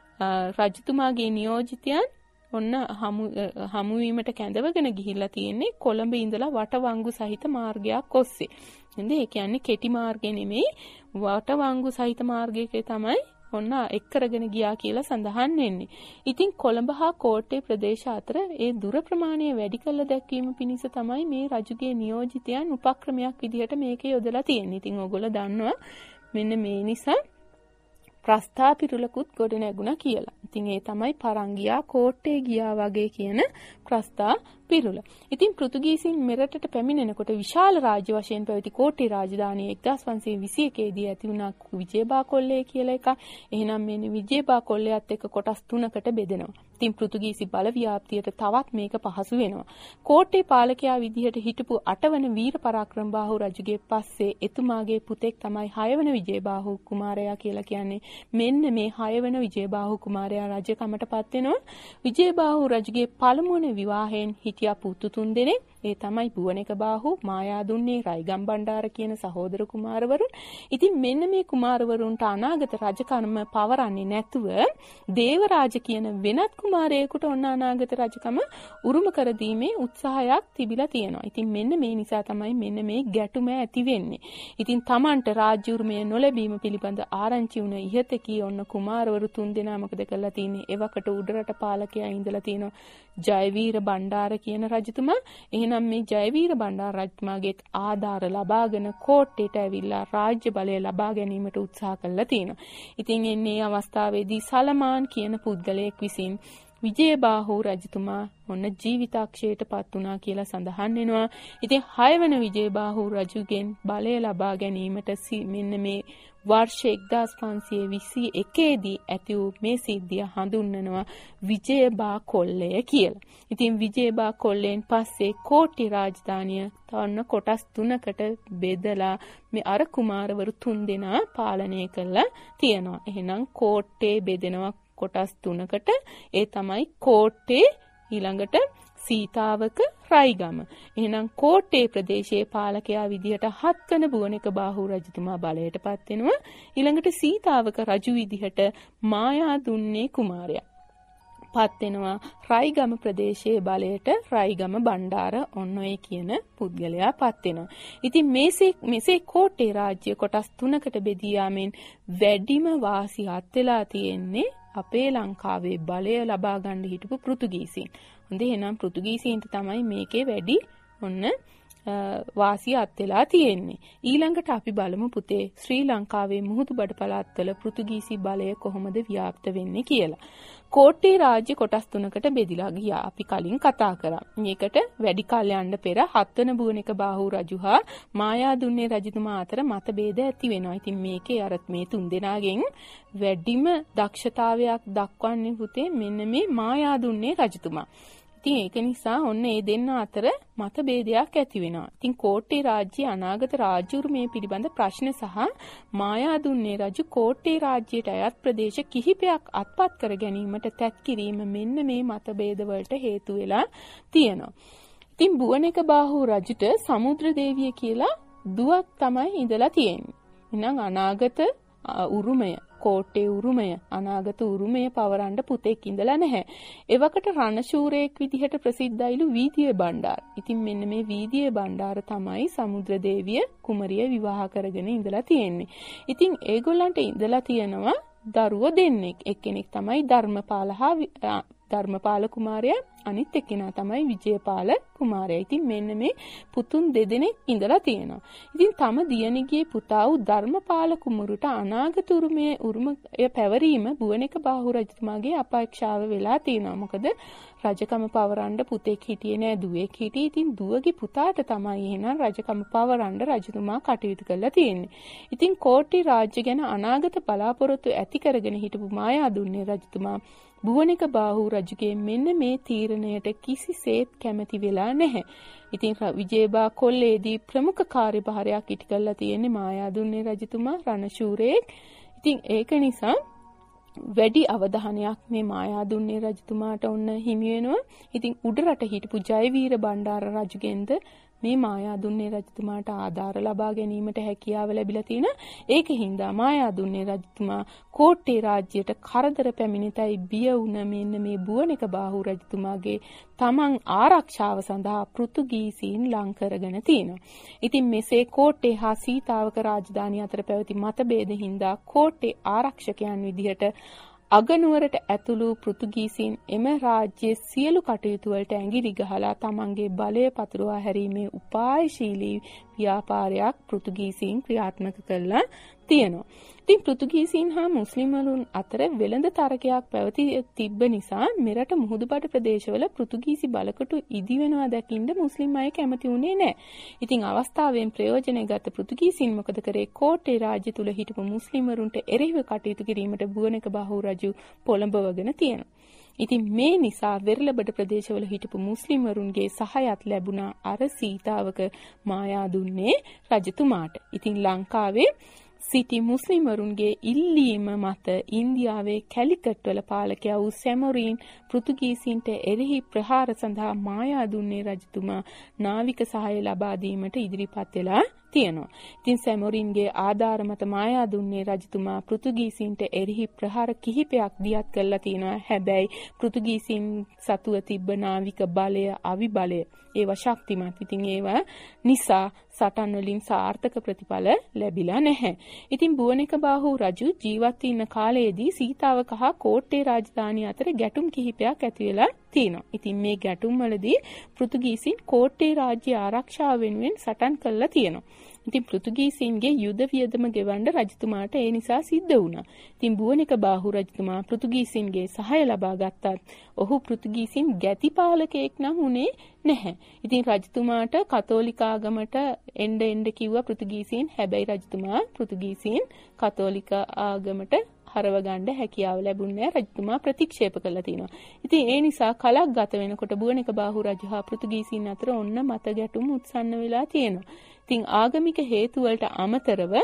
රජතුමාගේ නියෝජිතයන් ඔන්න හමුවීමට කැඳවගෙන ගිහිල්ලා තියෙන්නේ කොළඹ ඉඳලා වටවංගු සහිත මාර්ගයක් ඔස්සේ. නේද? ඒ කියන්නේ කෙටි මාර්ගය නෙමෙයි වටවංගු සහිත මාර්ගයක තමයි ඔන්න එක් කරගෙන ගියා කියලා සඳහන් වෙන්නේ. ඉතින් කොළඹ හා කෝට්ටේ ප්‍රදේශ අතර ඒ දුර ප්‍රමාණය වැඩි කළ දැක්වීම පිණිස තමයි මේ රජුගේ නියෝජිතයන් උපක්‍රමයක් විදිහට මේක යොදලා තියෙන්නේ. ඉතින් ඔයගොල්ලෝ දන්නවා මෙන්න මේ නිසා ප්‍රස්ථා පිරුලකුත් ගොඩ නැගුණා කියලා. ඉතින් ඒ තමයි පරංගියා කෝට්ටේ ගියා වගේ කියන ප්‍රස්ථා පිරුල. ඉතින් පෘතුගීසින් මෙරටට පැමිණෙනකොට විශාල රාජ්‍ය වශයෙන් පැවති කෝට්ටේ රාජධානිය 1521 දී ඇති වුණා විජයබා කොල්ලේ කියලා එකක්. එහෙනම් මේ විජයබා කොල්ලයත් එක්ක කොටස් 3කට බෙදෙනවා. ඉතින් පෘතුගීසි බල ව්‍යාප්තියට තවත් මේක පහසු වෙනවා. කෝට්ටේ පාලකයා විදිහට හිටපු 8 වන වීර පරාක්‍රමබාහු රජුගේ පස්සේ එතුමාගේ පුතෙක් තමයි 6 වන විජයබාහු කුමාරයා කියලා කියන්නේ. මෙන්න මේ 6 වන විජයබාහු කුමාරයා රජකමටපත් වෙනවා. විජයබාහු රජුගේ පළමුවන විවාහයෙන් හිටියා පුතු 3 දෙනෙක්. ඒ තමයි බුවනක බාහු, මායාදුන්නේ, රයිගම් බණ්ඩාර කියන සහෝදර කුමාරවරුන්. ඉතින් මෙන්න මේ කුමාරවරුන්ට අනාගත රජකම පවරන්නේ නැතුව දේවරාජ කියන වෙනත් කුමාරයෙකුට ඔන්න අනාගත රජකම උරුම කර දීමේ උත්සාහයක් තිබිලා තියෙනවා. ඉතින් මෙන්න මේ නිසා තමයි මෙන්න මේ ගැටුම ඇති වෙන්නේ. ඉතින් Tamanට රාජ්‍ය උරුමය නොලැබීම පිළිබඳ ආරංචි වුණ ඉහතකී ඔන්න කුමාරවරු 3 දෙනා මොකද කරලා තින්නේ? එවකට උඩරට පාලකයා ඉඳලා තියෙනවා ජයවීර බණ්ඩාර කියන රජතුමා. එහෙනම් මේ ජයවීර බණ්ඩාර රජතුමාගේ ආධාර ලබාගෙන කෝට්ටේට ඇවිල්ලා රාජ්‍ය බලය ලබා ගැනීමට උත්සාහ කළා තියෙනවා. ඉතින් එන්නේ අවස්ථාවේදී සලමාන් කියන පුද්ගලයෙක් විසින් විජයබාහු රජතුමා ඔන්න ජීවිතාක්ෂයට පත් වුණා කියලා සඳහන් වෙනවා. ඉතින් 6 වෙනි විජයබාහු රජුගෙන් බලය ලබා ගැනීමට මෙන්න මේ වර්ෂ 1521 දී ඇති වූ මේ සිද්ධිය හඳුන්වනවා විජයබා කොල්ලය කියලා. ඉතින් විජයබා කොල්ලෙන් පස්සේ කෝට්ටේ රාජධානිය තවන්න කොටස් 3කට බෙදලා මේ අර කුමාරවරු 3 දෙනා පාලනය කළා තියෙනවා. එහෙනම් කෝට්ටේ බෙදෙනවා කොටස් 3කට. ඒ තමයි කෝට්ටේ, ඊළඟට සීතාවක, රයිගම. එහෙනම් කෝට්ටේ ප්‍රදේශයේ පාලකයා විදිහට 7 වන බුවනක බාහු රජතුමා බලයටපත් වෙනවා. ඊළඟට සීතාවක රජු විදිහට මායාදුන්නේ කුමාරයා පත් වෙනවා. රයිගම ප්‍රදේශයේ බලයට රයිගම බණ්ඩාර ඔන්න ඔය කියන පුද්ගලයා පත් වෙනවා. ඉතින් මේසේ කෝට්ටේ රාජ්‍ය කොටස් 3කට බෙදී යාමෙන් වැඩිම වාසි හත් වෙලා තියෙන්නේ අපේ ලංකාවේ බලය ලබා ගන්න හිටපු පෘතුගීසීන්. හොඳේ එහෙනම් පෘතුගීසීන්ට තමයි මේකේ වැඩි ඔන්න වාසිය අත් වෙලා තියෙන්නේ. ඊළඟට අපි බලමු පුතේ ශ්‍රී ලංකාවේ මුහුදු බඩ පළාත්වල පෘතුගීසි බලය කොහොමද ව්‍යාප්ත වෙන්නේ කියලා. කෝට්ටේ රාජ්‍ය කොටස් තුනකට බෙදිලා ගියා. අපි කලින් කතා කරා. මේකට වැඩි කාල යන්න පෙර හත්වන බුවනික බාහු රජු හා මායාදුන්නේ රජතුමා අතර මතභේද ඇති වෙනවා. ඉතින් මේකේ අර මේ තුන්දෙනාගෙන් වැඩිම දක්ෂතාවයක් දක්වන්නේ පුතේ මෙන්න මේ මායාදුන්නේ රජතුමා. ඉතින් ඒක නිසා ඔන්න මේ දෙන්න අතර මතභේදයක් ඇති වෙනවා. ඉතින් කෝට්ටේ රාජ්‍යයේ අනාගත රාජ්‍ය උරුමය පිළිබඳ ප්‍රශ්න සහ මායාදුන්නේ රජු කෝට්ටේ රාජ්‍යයට අයත් ප්‍රදේශ කිහිපයක් අත්පත් කර ගැනීමට තැත් කිරීම මෙන්න මේ මතභේද වලට හේතු වෙලා තියෙනවා. ඉතින් බුවනික බාහු රජුට සමුද්‍ර දේවිය කියලා දුවක් තමයි ඉඳලා තියෙන්නේ. එහෙනම් අනාගත උරුමය කෝට්ටේ උරුමය අනාගත උරුමය පවරන්න පුතෙක් ඉඳලා නැහැ. එවකට රණශූරයෙක් විදිහට ප්‍රසිද්ධයිලු වීදියේ බණ්ඩාර. ඉතින් මෙන්න මේ වීදියේ බණ්ඩාර තමයි සමුද්‍ර දේවිය කුමරිය විවාහ කරගෙන ඉඳලා තියෙන්නේ. ඉතින් ඒගොල්ලන්ට ඉඳලා තියෙනවා දරුවෝ දෙන්නෙක්. එක්කෙනෙක් තමයි ධර්මපාල කුමාරයා, අනිත් එක්කෙනා තමයි විජයපාල කුමාරයා. ඉතින් මෙන්න මේ පුතුන් දෙදෙනෙක් ඉඳලා තියෙනවා. ඉතින් තම දියණියගේ පුතා වූ ධර්මපාල කුමරුට අනාගත උරුමය පැවරීම බුවනික බාහු රජතුමාගේ අපේක්ෂාව වෙලා තියෙනවා. මොකද රජකම පවරන්න පුතෙක් හිටියේ නෑ, දුවෙක් හිටියේ. ඉතින් දුවගේ පුතාට තමයි එහෙනම් රජකම පවරන්න රජතුමා කටයුතු කරලා තියෙන්නේ. ඉතින් කෝට්ටේ රාජ්‍ය ගැන අනාගත බලාපොරොත්තු ඇති කරගෙන හිටපු මායාදුන්නේ රජතුමා බුවනික බාහු රජුගේ මෙන්න මේ තීරණයට කිසිසේත් කැමති වෙලා නැහැ. ඉතින් විජේබා කොල්ලේදී ප්‍රමුඛ කාර්යභාරයක් ඉටු කරලා තියෙන්නේ මායාදුන්නේ රජතුමා රණශූරයෙක්. ඉතින් ඒක නිසා වැඩි අවධානයක් මේ මායාදුන්නේ රජතුමාට ඔන්න හිමි වෙනවා. ඉතින් උඩරට හිටපු ජයවීර බණ්ඩාර රජුගෙන්ද මේ මායාදුන්නේ රජතුමාට ආධාර ලබා ගැනීමට හැකියාව ලැබිලා තියෙනවා. ඒකින්ද මායාදුන්නේ රජතුමා කෝට්ටේ රාජ්‍යයට කරදර පැමිණිතයි බිය වුණ මෙන්න මේ බුවනික බාහු රජතුමාගේ තමන් ආරක්ෂාව සඳහා පෘතුගීසීන් ලං කරගෙන තියෙනවා. ඉතින් මෙසේ කෝට්ටේ හා සීතාවක රාජධානිය අතර පැවති මතභේද හින්දා කෝට්ටේ ආරක්ෂකයන් විදිහට අගනුවරට ඇතුළු පෘතුගීසීන් එම රාජ්‍යයේ සියලු කටයුතු වලට ඇඟිලි ගහලා තමන්ගේ බලය පතුරවා හැරීමේ උපායශීලී ව්‍යාපාරයක් පෘතුගීසීන් ක්‍රියාත්මක කළා තියෙනවා. ඉතින් පෘතුගීසීන් හා මුස්ලිම්වරුන් අතර වෙළඳ තරගයක් පැවති තිබ්බ නිසා මෙරට මුහුදුබඩ ප්‍රදේශවල පෘතුගීසි බලකොටු ඉදි වෙනවා දකින්න මුස්ලිම් අය කැමති වුණේ නැහැ. ඉතින් අවස්ථාවෙන් ප්‍රයෝජන ගත පෘතුගීසීන් මොකද කරේ? කෝට්ටේ රාජ්‍ය තුල හිටපු මුස්ලිම්වරුන්ට එරෙහිව කටයුතු කිරීමට බුවනික බාහු රජු පොළඹවගෙන තියෙනවා. ඉතින් මේ නිසා වෙරළබඩ ප්‍රදේශවල හිටපු මුස්ලිම්වරුන්ගේ සහයත් ලැබුණා අර සීතාවක මායාදුන්නේ රජතුමාට. ඉතින් ලංකාවේ සිටි මුස්ලිම්වරුන්ගේ ඉල්ලීම මත ඉන්දියාවේ කැලිකට් වල පාලකයා වූ සැමොරීන් පෘතුගීසීන්ට එරෙහි ප්‍රහාර සඳහා මායාදුන්නේ රජතුමා නාවික සහාය ලබා දීමට ඉදිරිපත් වෙලා තියෙනවා. ඉතින් සැමොරීන්ගේ ආධාර මත මායාදුන්නේ රජතුමා පෘතුගීසීන්ට එරෙහි ප්‍රහාර කිහිපයක් දියත් කළා තියෙනවා. හැබැයි පෘතුගීසීන් සතුව තිබ්බ නාවික බලය, අවි බලය ඒවා ශක්තිමත්. ඉතින් ඒවා නිසා සටන් වලින් සාර්ථක ප්‍රතිඵල ලැබිලා නැහැ. ඉතින් බුවනික බාහු රජු ජීවත් ඉන්න කාලයේදී සීතාවක හා කෝට්ටේ රාජධානිය අතර ගැටුම් කිහිපයක් ඇති වෙලා තියෙනවා. ඉතින් මේ ගැටුම් වලදී පෘතුගීසීන් කෝට්ටේ රාජ්‍ය ආරක්ෂාව වෙනුවෙන් සටන් කළා තියෙනවා. ඉතින් පෘතුගීසීන්ගේ යුද වියදම ගෙවන්න රජතුමාට ඒ නිසා සිද්ධ වුණා. ඉතින් බුවනික බාහු රජතුමා පෘතුගීසීන්ගේ සහාය ලබා ගත්තත් ඔහු පෘතුගීසීන් ගැති පාලකයෙක් නම් උනේ නැහැ. ඉතින් රජතුමාට කතෝලික ආගමට එන්න කිව්වා පෘතුගීසීන්. හැබැයි රජතුමා පෘතුගීසීන් කතෝලික ආගමට හරව ගන්න හැකියාව ලැබුණේ නැහැ. රජතුමා ප්‍රතික්ෂේප කළා තියෙනවා. ඉතින් ඒ නිසා කලක් ගත වෙනකොට බුවනික බාහු රජු හා පෘතුගීසීන් අතර ඔන්න මත ගැටුම් උත්සන්න වෙලා තියෙනවා. ඉතින් ආගමික හේතු වලට අමතරව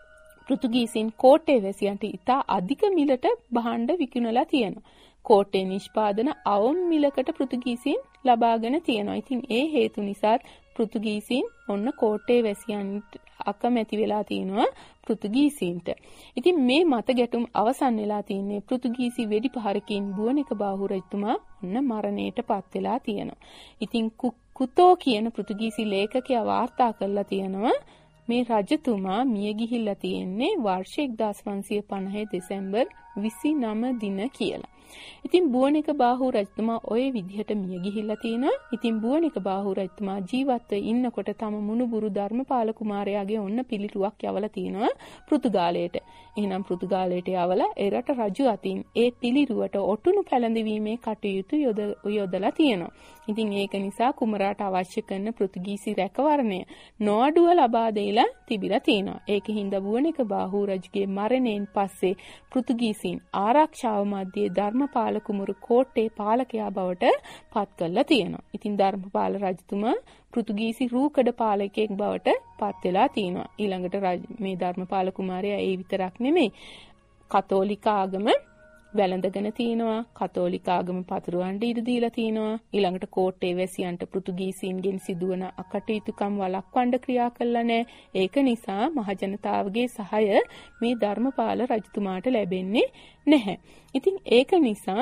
පෘතුගීසීන් කෝට්ටේ වැසියන්ට ඉතා අධික මිලට භාණ්ඩ විකුණලා තියෙනවා. කෝට්ටේ නිෂ්පාදන අවම මිලකට පෘතුගීසීන් ලබාගෙන තියෙනවා. ඉතින් ඒ හේතු නිසා පෘතුගීසීන් ඔන්න කෝට්ටේ වැසියන්ට අකමැති වෙලා තියෙනවා පෘතුගීසීන්ට. ඉතින් මේ මත ගැටුම් අවසන් වෙලා තින්නේ පෘතුගීසි වෙඩි පහරකින් බුවනික බාහු රජතුමා ඔන්න මරණයට පත් වෙලා තියෙනවා. ඉතින් කුතෝ කියන පෘතුගීසි ලේඛකයා වාර්තා කරලා තියෙනවා මේ රජතුමා මිය ගිහිල්ලා තියෙන්නේ වර්ෂ 1550 දෙසැම්බර් 29 දින කියලා. ඉතින් බුවනික බාහු රජතුමා ওই විදිහට මිය ගිහිල්ලා තිනවා. ඉතින් බුවනික බාහු රජතුමා ජීවත්ව ඉන්නකොට තම මුණුබුරු ධර්මපාල කුමාරයාගේ ඔන්න පිළිතුරක් යවලා තිනවා පෘතුගාලයට. එහෙනම් පෘතුගාලයට යවලා ඒ රට රජු අතින් ඒ පිළිරුවට ඔටුනු පැලඳවීමේ කටයුතු යොදලා තියෙනවා. ඉතින් ඒක නිසා කුමරාට අවශ්‍ය කරන පෘතුගීසි රැකවරණය නොඅඩුව ලබා දෙලා තිබිලා තියෙනවා. ඒකින්ද බුවනික බාහු රජුගේ මරණයෙන් පස්සේ පෘතුගීසීන් ආරක්ෂාව මැද්දේ ධර්මපාල කුමරු කෝට්ටේ පාලකයා බවට පත් කරලා තියෙනවා. ඉතින් ධර්මපාල රජතුමා පෘතුගීසි රූකඩ පාලකයෙක් බවට පත් වෙලා තියෙනවා. ඊළඟට මේ ධර්මපාල කුමාරයා ඒ විතරක් නෙමෙයි කතෝලික ආගම වැළඳගෙන තිනවා. කතෝලික ආගම පතුරවන්න ඉඩ දීලා තිනවා. ඊළඟට කෝට්ටේ වැසියන්ට පෘතුගීසීන්ගෙන් සිදුවන අකටයුතුකම් වළක්වන්න ක්‍රියා කළා නෑ. ඒක නිසා මහජනතාවගේ සහාය මේ ධර්මපාල රජතුමාට ලැබෙන්නේ නැහැ. ඉතින් ඒක නිසා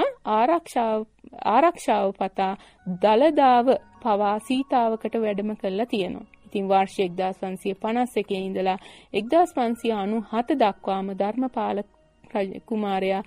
ආරක්ෂාව පතා දලදාව පවා සීතාවකට වැඩම කළා තියෙනවා. ඉතින් වර්ෂ 1551 ඉඳලා 1597 දක්වාම ධර්මපාල කුමාරයා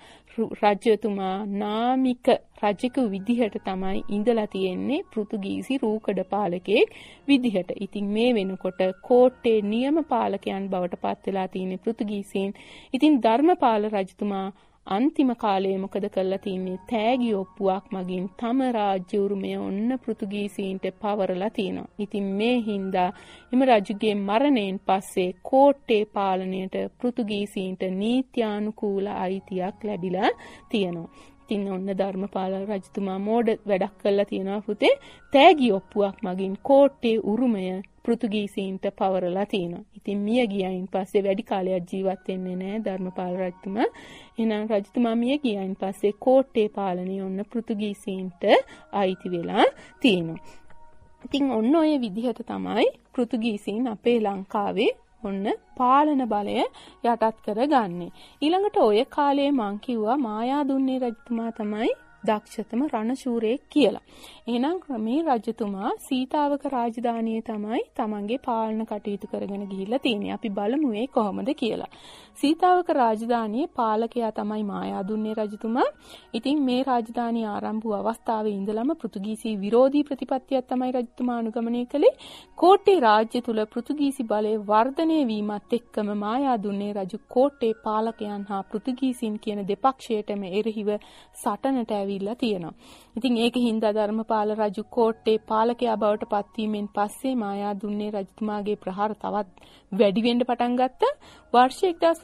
රජතුමා නාමික රජෙකු විදිහට තමයි ඉඳලා තියෙන්නේ පෘතුගීසි රූකඩ පාලකයෙක් විදිහට. ඉතින් මේ වෙනකොට කෝට්ටේ නියම පාලකයන් බවට පත් වෙලා තියෙන පෘතුගීසීන්. ඉතින් ධර්මපාල රජතුමා අන්තිම කාලයේ මොකද කරලා තින්නේ? තෑගි ඔප්පුවක් මගින් තම රාජ්‍ය උරුමය ඔන්න පෘතුගීසීන්ට පවරලා තිනවා. ඉතින් මේ හින්දා එම රජුගේ මරණයෙන් පස්සේ කෝට්ටේ පාලනයට පෘතුගීසීන්ට නීත්‍යානුකූල අයිතියක් ලැබිලා තියෙනවා. ඉතින් ඔන්න ධර්මපාල රජතුමා මෝඩ වැඩක් කළා තියෙනවා පුතේ. තෑගි ඔප්පුවක් මගින් කෝට්ටේ උරුමය පෘතුගීසීන්ට පවරලා තියෙනවා. ඉතින් මිය ගියයින් පස්සේ වැඩි කාලයක් ජීවත් වෙන්නේ නැහැ ධර්මපාල රජතුමා. එහෙනම් රජතුමා මිය ගියයින් පස්සේ කෝට්ටේ පාලනය ඔන්න පෘතුගීසීන්ට අයිති වෙලා තියෙනවා. ඉතින් ඔන්න ඔය විදිහට තමයි පෘතුගීසීන් අපේ ලංකාවේ ඔන්න පාලන බලය යටත් කරගන්නේ. ඊළඟට ඔය කාලේ මං කිව්වා මායාදුන්නේ රජතුමා තමයි දක්ෂතම රණශූරයෙක් කියලා. එහෙනම් මේ රජතුමා සීතාවක රාජධානියේ තමයි තමන්ගේ පාලන කටයුතු කරගෙන ගිහිල්ලා තියෙන්නේ. අපි බලමු ඒ කොහොමද කියලා. සීතාවක රාජධානියේ පාලකයා තමයි මායාදුන්නේ රජතුමා. ඉතින් මේ රාජධානිය ආරම්භ වූ අවස්ථාවේ ඉඳලම පෘතුගීසි විරෝධී ප්‍රතිපත්තියක් තමයි රජතුමා අනුගමනය කළේ. කෝට්ටේ රාජ්‍ය තුල පෘතුගීසි බලය වර්ධනය වීමත් එක්කම මායාදුන්නේ රජු කෝට්ටේ පාලකයන් හා පෘතුගීසින් කියන දෙපක්ෂයටම එරෙහිව සටනට ඇවිල්ලා තියෙනවා. ඉතින් ඒකින්ද ධර්මපාල රජු කෝට්ටේ පාලකයා බවට පත්වීමෙන් පස්සේ මායාදුන්නේ රජතුමාගේ ප්‍රහාර තවත් වැඩි වෙන්න පටන් ගත්තා. වර්ෂ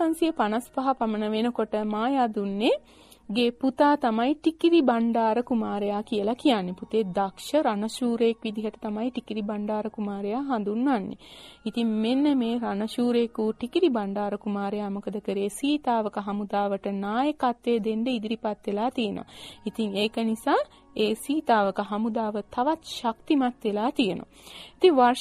1555 පමණ වෙනකොට මායාදුන්නේ ගේ පුතා තමයි ටිකිරි බණ්ඩාර කුමාරයා කියලා කියන්නේ. පුතේ දක්ෂ රණශූරයෙක් විදිහට තමයි ටිකිරි බණ්ඩාර කුමාරයා හඳුන්වන්නේ. ඉතින් මෙන්න මේ රණශූරයෙකු ටිකිරි බණ්ඩාර කුමාරයා මොකද කරේ? සීතාවක හමුදාවට නායකත්වයේ දෙන්න ඉදිරිපත් වෙලා තියෙනවා. ඉතින් ඒක නිසා ඒ සීතාවක හමුදාව තවත් ශක්තිමත් වෙලා තියෙනවා. ඉතින් වර්ෂ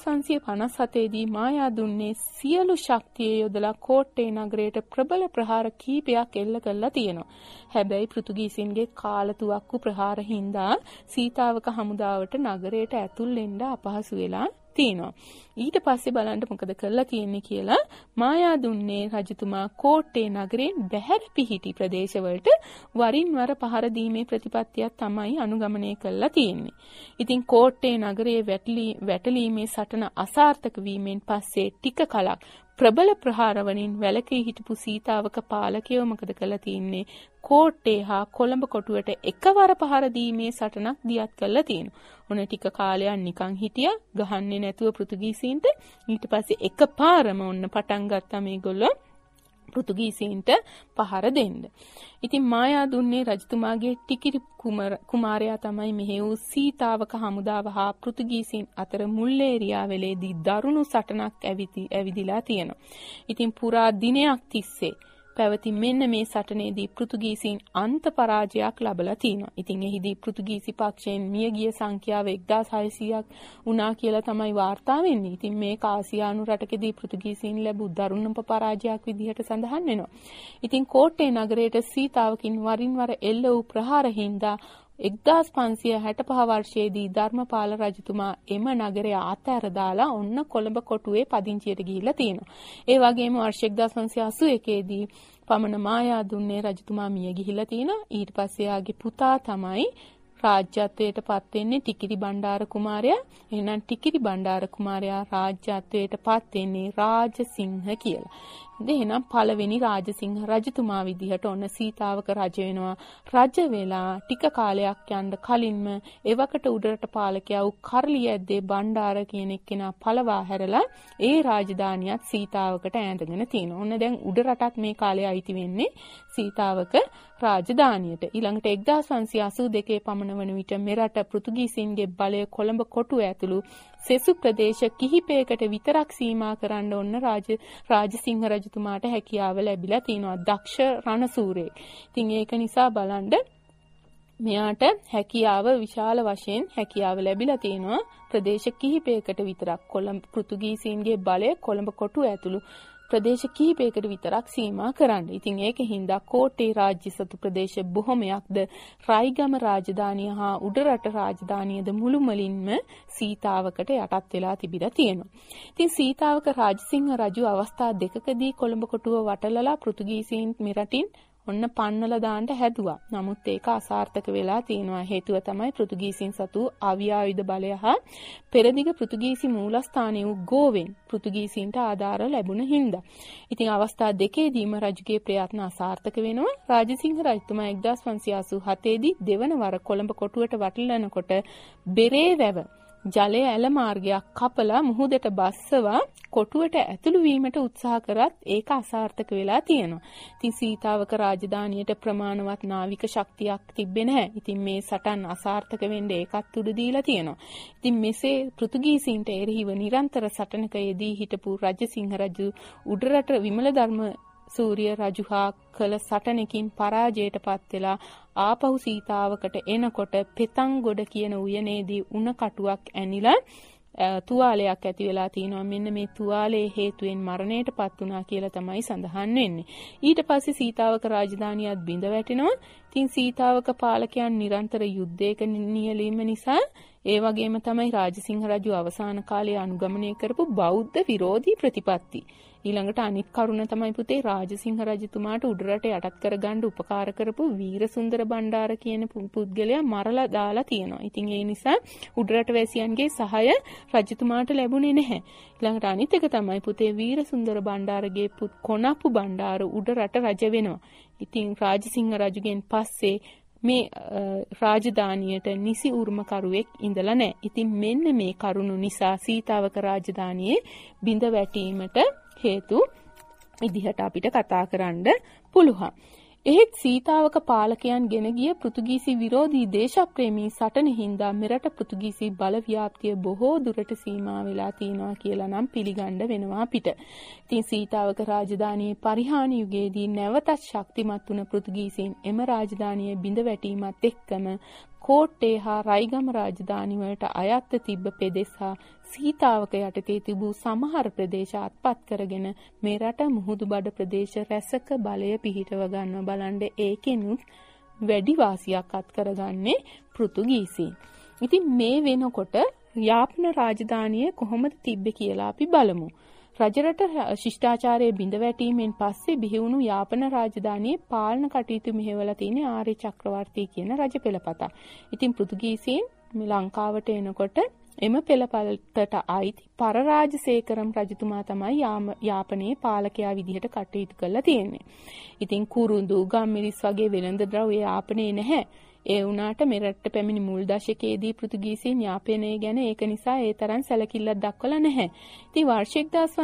1557 දී මායාදුන්නේ සියලු ශක්තිය යොදලා කෝට්ටේ නගරයට ප්‍රබල ප්‍රහාර කීපයක් එල්ල කළා තියෙනවා. හැබැයි පෘතුගීසින්ගේ කාලතුවක්කු ප්‍රහාර හින්දා සීතාවක හමුදාවට නගරයට ඇතුල් වෙන්න අපහසු වෙලා තියෙනවා. ඊට පස්සේ බලන්න මොකද කරලා තියෙන්නේ කියලා. මායාදුන්නේ රජතුමා කෝට්ටේ නගරයෙන් බැහැර පිහිටි ප්‍රදේශවලට වරින් වර පහර දීමේ ප්‍රතිපත්තියක් තමයි අනුගමනය කරලා තියෙන්නේ. ඉතින් කෝට්ටේ නගරයේ වැටලීමේ සටන අසාර්ථක වීමෙන් පස්සේ ටික කලක් ප්‍රබල ප්‍රහාර වලින් වැළකී හිටපු සීතාවක පාලකයෝ මොකද කළා තියෙන්නේ? කෝට්ටේ හා කොළඹ කොටුවට එකවර පහර දීමේ සටනක් දියත් කළා තියෙනවා. ඔන්න ටික කාලයක් නිකන් හිටියා ගහන්නේ නැතුව පෘතුගීසීන්ට. ඊට පස්සේ එකපාරම ඔන්න පටන් ගත්තා මේගොල්ලෝ පෘතුගීසීන්ට පහර දෙන්න. ඉතින් මායාදුන්නේ රජතුමාගේ ටිකිරි කුමාරයා තමයි මෙහි වූ සීතාවක හමුදාව හා පෘතුගීසීන් අතර මුල්ලේරියාවලේදී දරුණු සටනක් ඇවිදිලා තියෙනවා. ඉතින් පුරා දිනයක් තිස්සේ පැවති මෙන්න මේ සටනේදී පෘතුගීසීන් අන්ත පරාජයක් ලැබලා තිනවා. ඉතින් එහිදී පෘතුගීසි පක්ෂයෙන් මියගිය සංඛ්‍යාව 1600ක් වුණා කියලා තමයි වාර්තා වෙන්නේ. ඉතින් මේ ආසියානු රටකදී පෘතුගීසීන් ලැබු දරුණුම පරාජයක් විදිහට සඳහන් වෙනවා. ඉතින් කෝට්ටේ නගරයට සීතාවකින් වරින් වර එල්ල වූ ප්‍රහාර හින්දා 1565 වර්ෂයේදී ධර්මපාල රජතුමා එම නගරය අතහැර දාලා ඔන්න කොළඹ කොටුවේ පදිංචියට ගිහිල්ලා තියෙනවා. ඒ වගේම වර්ෂ 1581 දී පමණ මායාදුන්නේ රජතුමා මිය ගිහිල්ලා තියෙනවා. ඊට පස්සේ යාගේ පුතා තමයි රාජ්‍යත්වයට පත් වෙන්නේ ටිකිරි බණ්ඩාර කුමාරයා. එහෙනම් ටිකිරි බණ්ඩාර කුමාරයා රාජ්‍යත්වයට පත් වෙන්නේ රාජසිංහ කියලා. එහෙනම් පළවෙනි රාජසිංහ රජතුමා විදිහට ඔන්න සීතාවක රජ වෙනවා. රජ වෙලා ටික කාලයක් යන්න කලින්ම එවකට උඩරට පාලකයා වූ කරලියැද්දේ බණ්ඩාර කියන එක්කෙනා පළවා හැරලා ඒ රාජධානියත් සීතාවකට ඈඳගෙන තියෙනවා. ඔන්න දැන් උඩරටත් මේ කාලේ අයිති වෙන්නේ සීතාවක රාජධානියට. ඊළඟට 1582 පමණ වන විට මෙරට පෘතුගීසින්ගේ බලය කොළඹ කොටුව ඇතුළු සෙසු ප්‍රදේශ කිහිපයකට විතරක් සීමා කරන්න ඔන්න රාජසිංහ රජතුමාට හැකියාව ලැබිලා තිනවා. දක්ෂ රණසූරයෙක්. ඉතින් ඒක නිසා බලන්න මෙයාට හැකියාව විශාල වශයෙන් හැකියාව ලැබිලා තිනවා. ප්‍රදේශ කිහිපයකට විතරක් කොළඹ පෘතුගීසින්ගේ බලය කොළඹ කොටුව ඇතුළු ප්‍රදේශ කිහිපයකට විතරක් සීමා කරන්න. ඉතින් ඒකෙන් කෝට්ටේ රාජ්‍ය සතු ප්‍රදේශ බොහොමයක්ද රයිගම රාජධානිය හා උඩරට රාජධානියද මුළුමලින්ම සීතාවකට යටත් වෙලා තිබිලා තියෙනවා. ඉතින් සීතාවක රාජසිංහ රජු අවස්ථා දෙකකදී කොළඹ කොටුව වටලලා පෘතුගීසීන් මෙරටින් ඔන්න පන්නලා දාන්න හැදුවා. නමුත් ඒක අසාර්ථක වෙලා තියෙනවා. හේතුව තමයි පෘතුගීසීන් සතු ආවියායුධ බලය හා පෙරදිග පෘතුගීසි මූලස්ථානයේ වූ ගෝවෙන් පෘතුගීසීන්ට ආධාර ලැබුණ හින්දා. ඉතින් අවස්ථා දෙකේදීම රජුගේ ප්‍රයත්න අසාර්ථක වෙනවා. රාජසිංහ රජතුමා 1587 දී දෙවන වර කොළඹ කොටුවට වටලනකොට බෙරේ වැව ජලය ඇල මාර්ගයක් කපලා මුහුදට බස්සවා කොටුවට ඇතුළු වීමට උත්සාහ කරත් ඒක අසාර්ථක වෙලා තියෙනවා. ඉතින් සීතාවක රාජධානියට ප්‍රමාණවත් නාවික ශක්තියක් තිබ්බේ නැහැ. ඉතින් මේ සටන් අසාර්ථක වෙන්න ඒකත් උඩ දීලා තියෙනවා. ඉතින් මෙසේ පෘතුගීසීන්ට එරෙහිව නිරන්තර සටනක යෙදී හිටපු රජසිංහ රජු උඩරට විමලධර්ම සූර්ය රජු හා කළ සටනකින් පරාජයටපත් වෙලා ආපහු සීතාවකට එනකොට පෙතන්ගොඩ කියන උයනේදී උණ කටුවක් ඇනිලා තුවාලයක් ඇති වෙලා තිනවා. මෙන්න මේ තුවාලයේ හේතුවෙන් මරණයටපත් වුණා කියලා තමයි සඳහන් වෙන්නේ. ඊට පස්සේ සීතාවක රාජධානියත් බිඳ වැටෙනවා. ඉතින් සීතාවක පාලකයන් නිරන්තර යුද්ධයක නියැලීම නිසා ඒ වගේම තමයි රාජසිංහ රජු අවසාන කාලයේ අනුගමනය කරපු බෞද්ධ විරෝධී ප්‍රතිපත්ති. ඊළඟට අනිත් කරුණ තමයි පුතේ රාජසිංහ රජතුමාට උඩරට යටත් කරගන්න උපකාර කරපු වීරසුන්දර බණ්ඩාර කියන පුද්ගලයා මරලා දාලා තියෙනවා. ඉතින් ඒ නිසා උඩරට වැසියන්ගේ සහාය රජතුමාට ලැබුණේ නැහැ. ඊළඟට අනිත් එක තමයි පුතේ වීරසුන්දර බණ්ඩාරගේ පුත් කොණප්පු බණ්ඩාර උඩරට රජ වෙනවා. ඉතින් රාජසිංහ රජුගෙන් පස්සේ මේ රාජධානියට නිසි උරුමකරුවෙක් ඉඳලා නැහැ. ඉතින් මෙන්න මේ කරුණු නිසා සීතාවක රාජධානියේ බිඳ වැටීමට හේතු විදිහට අපිට කතා කරන්න පුළුවන්. එහෙත් සීතාවක පාලකයන් ගෙන ගිය පෘතුගීසි විරෝධී දේශප්‍රේමී සටන හින්දා මෙරට පෘතුගීසි බල ව්‍යාප්තිය බොහෝ දුරට සීමා වෙලා තියෙනවා කියලා නම් පිළිගන්න වෙනවා අපිට. ඉතින් සීතාවක රාජධානියේ පරිහානි යුගයේදී නැවතත් ශක්තිමත් වුණ පෘතුගීසීන් එම රාජධානියේ බිඳ වැටීමත් එක්කම කෝට්ටේ හා රයිගම රාජධානි වලට අයත්ව තිබ්බ පෙදෙස් හා සීතාවක යටතේ තිබූ සමහර ප්‍රදේශ අත්පත් කරගෙන මේ රට මුහුදු බඩ ප්‍රදේශ රැසක බලය පිහිටව ගන්න බලන්න ඒකෙනුත් වැඩි වාසියක් අත් කරගන්නේ පෘතුගීසීන්. ඉතින් මේ වෙනකොට යාපන රාජධානිය කොහොමද තිබ්බේ කියලා අපි බලමු. රජරට ශිෂ්ටාචාරයේ බිඳ වැටීමෙන් පස්සේ බිහි වුණු යාපන රාජධානියේ පාලන කටයුතු මෙහෙवला තියෙන ආර්ය චක්‍රවර්ති කියන රජ පෙළපත. ඉතින් පෘතුගීසීන් ලංකාවට එනකොට එම පෙළපතට අයිති පරරාජසේකරම් රජතුමා තමයි යාපනයේ පාලකයා විදිහට කටයුතු කරලා තියෙන්නේ. ඉතින් කුරුඳු ගම්මිරිස් වගේ වෙළඳ ද්‍රව්‍ය යාපනයේ නැහැ. ඒ වුණාට මෙරට පැමිණි මුල් දශකයේදී පෘතුගීසීන් යාපනය ගැන ඒක නිසා ඒ තරම් සැලකිල්ලක් දක්වලා නැහැ. ඉතින් වර්ෂ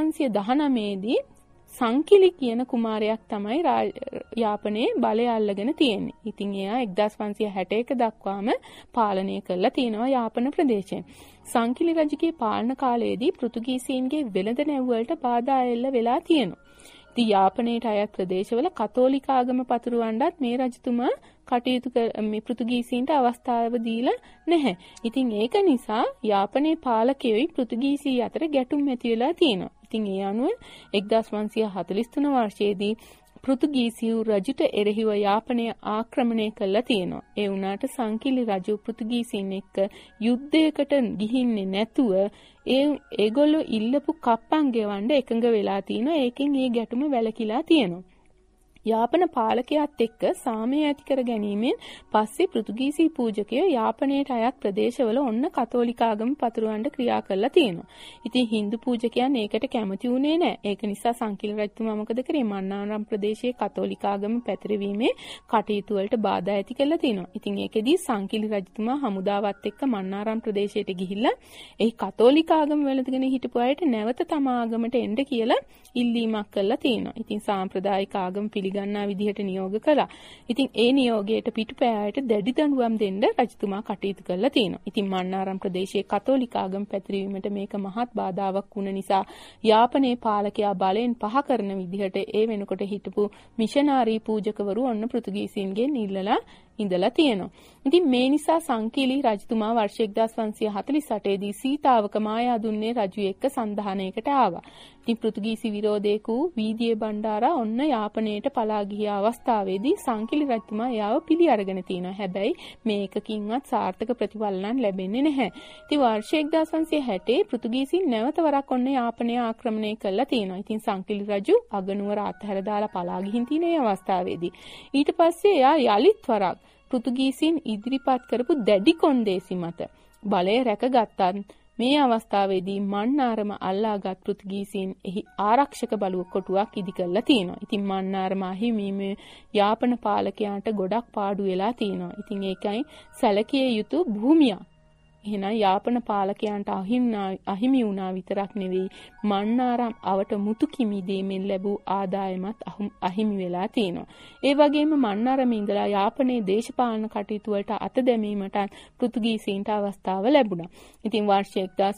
1519 දී සංකිලි කියන කුමාරයෙක් තමයි යාපනයේ බලය අල්ලගෙන තියෙන්නේ. ඉතින් එයා 1561 දක්වාම පාලනය කරලා තියෙනවා යාපන ප්‍රදේශයෙන්. සංකිලි රජුගේ පාලන කාලයේදී පෘතුගීසීන්ගේ වෙළඳ නැව් වලට බාධා එල්ල වෙලා තියෙනවා. ඉතින් යාපනයට අයත් ප්‍රදේශවල කතෝලික ආගම පතුරවන්නත් මේ රජතුමා කටයුතු මේ පෘතුගීසීන්ට අවස්ථාව දීලා නැහැ. ඉතින් ඒක නිසා යාපනයේ පාලකයෝයි පෘතුගීසී අතර ගැටුම් ඇති වෙලා තියෙනවා. ඉතින් ඒ අනුව 1543 වර්ෂයේදී පෘතුගීසියු රජුට එරෙහිව යාපනය ආක්‍රමණය කළා තියෙනවා. ඒ වුණාට සංකිලි රජු පෘතුගීසීන් එක්ක යුද්ධයකට ගිහින්නේ නැතුව ඒගොල්ලෝ ඉල්ලපු කප්පන් ගෙවන්න එකඟ වෙලා තිනවා. ඒකෙන් මේ ගැටුම වැළකීලා තියෙනවා. යාපන පාලකයාත් එක්ක සාමය ඇති කර ගැනීමෙන් පස්සේ පෘතුගීසි පූජකයෝ යාපනයට අයත් ප්‍රදේශවල ඔන්න කතෝලික ආගම පතුරවන්න ක්‍රියා කරලා තියෙනවා. ඉතින් හින්දු පූජකයන් ඒකට කැමති වුණේ නැහැ. ඒක නිසා සංකිල රජතුමා මොකද කරේ? මන්නාරම් ප්‍රදේශයේ කතෝලික ආගම පැතිරවීමේ කටයුතු වලට බාධා ඇති කළා තියෙනවා. ඉතින් ඒකෙදී සංකිල රජතුමා හමුදාවත් එක්ක මන්නාරම් ප්‍රදේශයට ගිහිල්ලා ඒ කතෝලික ආගම වලදගෙන හිටපු අයට නැවත තම ආගමට එන්න කියලා ඉල්ලීමක් කළා තියෙනවා. ඉතින් සාම්ප්‍රදායික ආගම ගන්නා විදිහට නියෝග කළා. ඉතින් ඒ නියෝගයට පිටුපෑයට දැඩි දඬුවම් දෙන්න රජතුමා කටයුතු කළා තියෙනවා. ඉතින් මන්නාරම් ප්‍රදේශයේ කතෝලික ආගම පැතිරීමට මේක මහත් බාධාවක් වුණ නිසා යාපනයේ පාලකයා බලෙන් පහ කරන විදිහට ඒ වෙනකොට හිටපු මිෂනාරී පූජකවරු ඔන්න පෘතුගීසීන්ගෙන් ඉල්ලලා ඉඳලා තියෙනවා. ඉතින් මේ නිසා සංකීලි රජතුමා වර්ෂ 1548 දී සීතාවක මායාදුන්නේ රජු එක්ක සන්ධානයකට ආවා. ඉතින් පෘතුගීසි විරෝධයක වූ වීදියේ බණ්ඩාරා ඔන්න යාපනයට පලා ගිය අවස්ථාවේදී සංකීලි රජතුමා එයාව පිළි අරගෙන තිනවා. හැබැයි මේකකින්වත් සාර්ථක ප්‍රතිඵල නම් ලැබෙන්නේ නැහැ. ඉතින් වර්ෂ 1560 පෘතුගීසින් නැවත වරක් ඔන්න යාපනය ආක්‍රමණය කළා තියෙනවා. ඉතින් සංකීලි රජු අගනුවර අත්හැර දාලා පලා ගිහින් තියෙන මේ අවස්ථාවේදී ඊට පස්සේ එයා යලිත් වරක් පෘතුගීසින් ඉදිරිපත් කරපු දැඩි කොන්දේසි මත බලය රැකගත්තා. මේ අවස්ථාවේදී මන්නාරම අල්ලාගත් පෘතුගීසීන් එහි ආරක්ෂක බලුව කොටුවක් ඉදි කරලා තියෙනවා. ඉතින් මන්නාරම අහිමීමේ යාපන පාලකයාට ගොඩක් පාඩු වෙලා තියෙනවා. ඉතින් ඒකයි සැලකිය යුතු භූමියක්. එහෙනම් යාපන පාලකයන්ට අහිමි වුණා විතරක් නෙවෙයි මන්නාරම් අවට මුතු කිමි දීමෙන් ලැබූ ආදායමත් අහිමි වෙලා තියෙනවා. ඒ වගේම මන්නාරමේ ඉඳලා යාපනයේ දේශපාලන කටයුතු වලට අත දැමීමට පෘතුගීසීන්ට අවස්ථාව ලැබුණා. ඉතින් වර්ෂ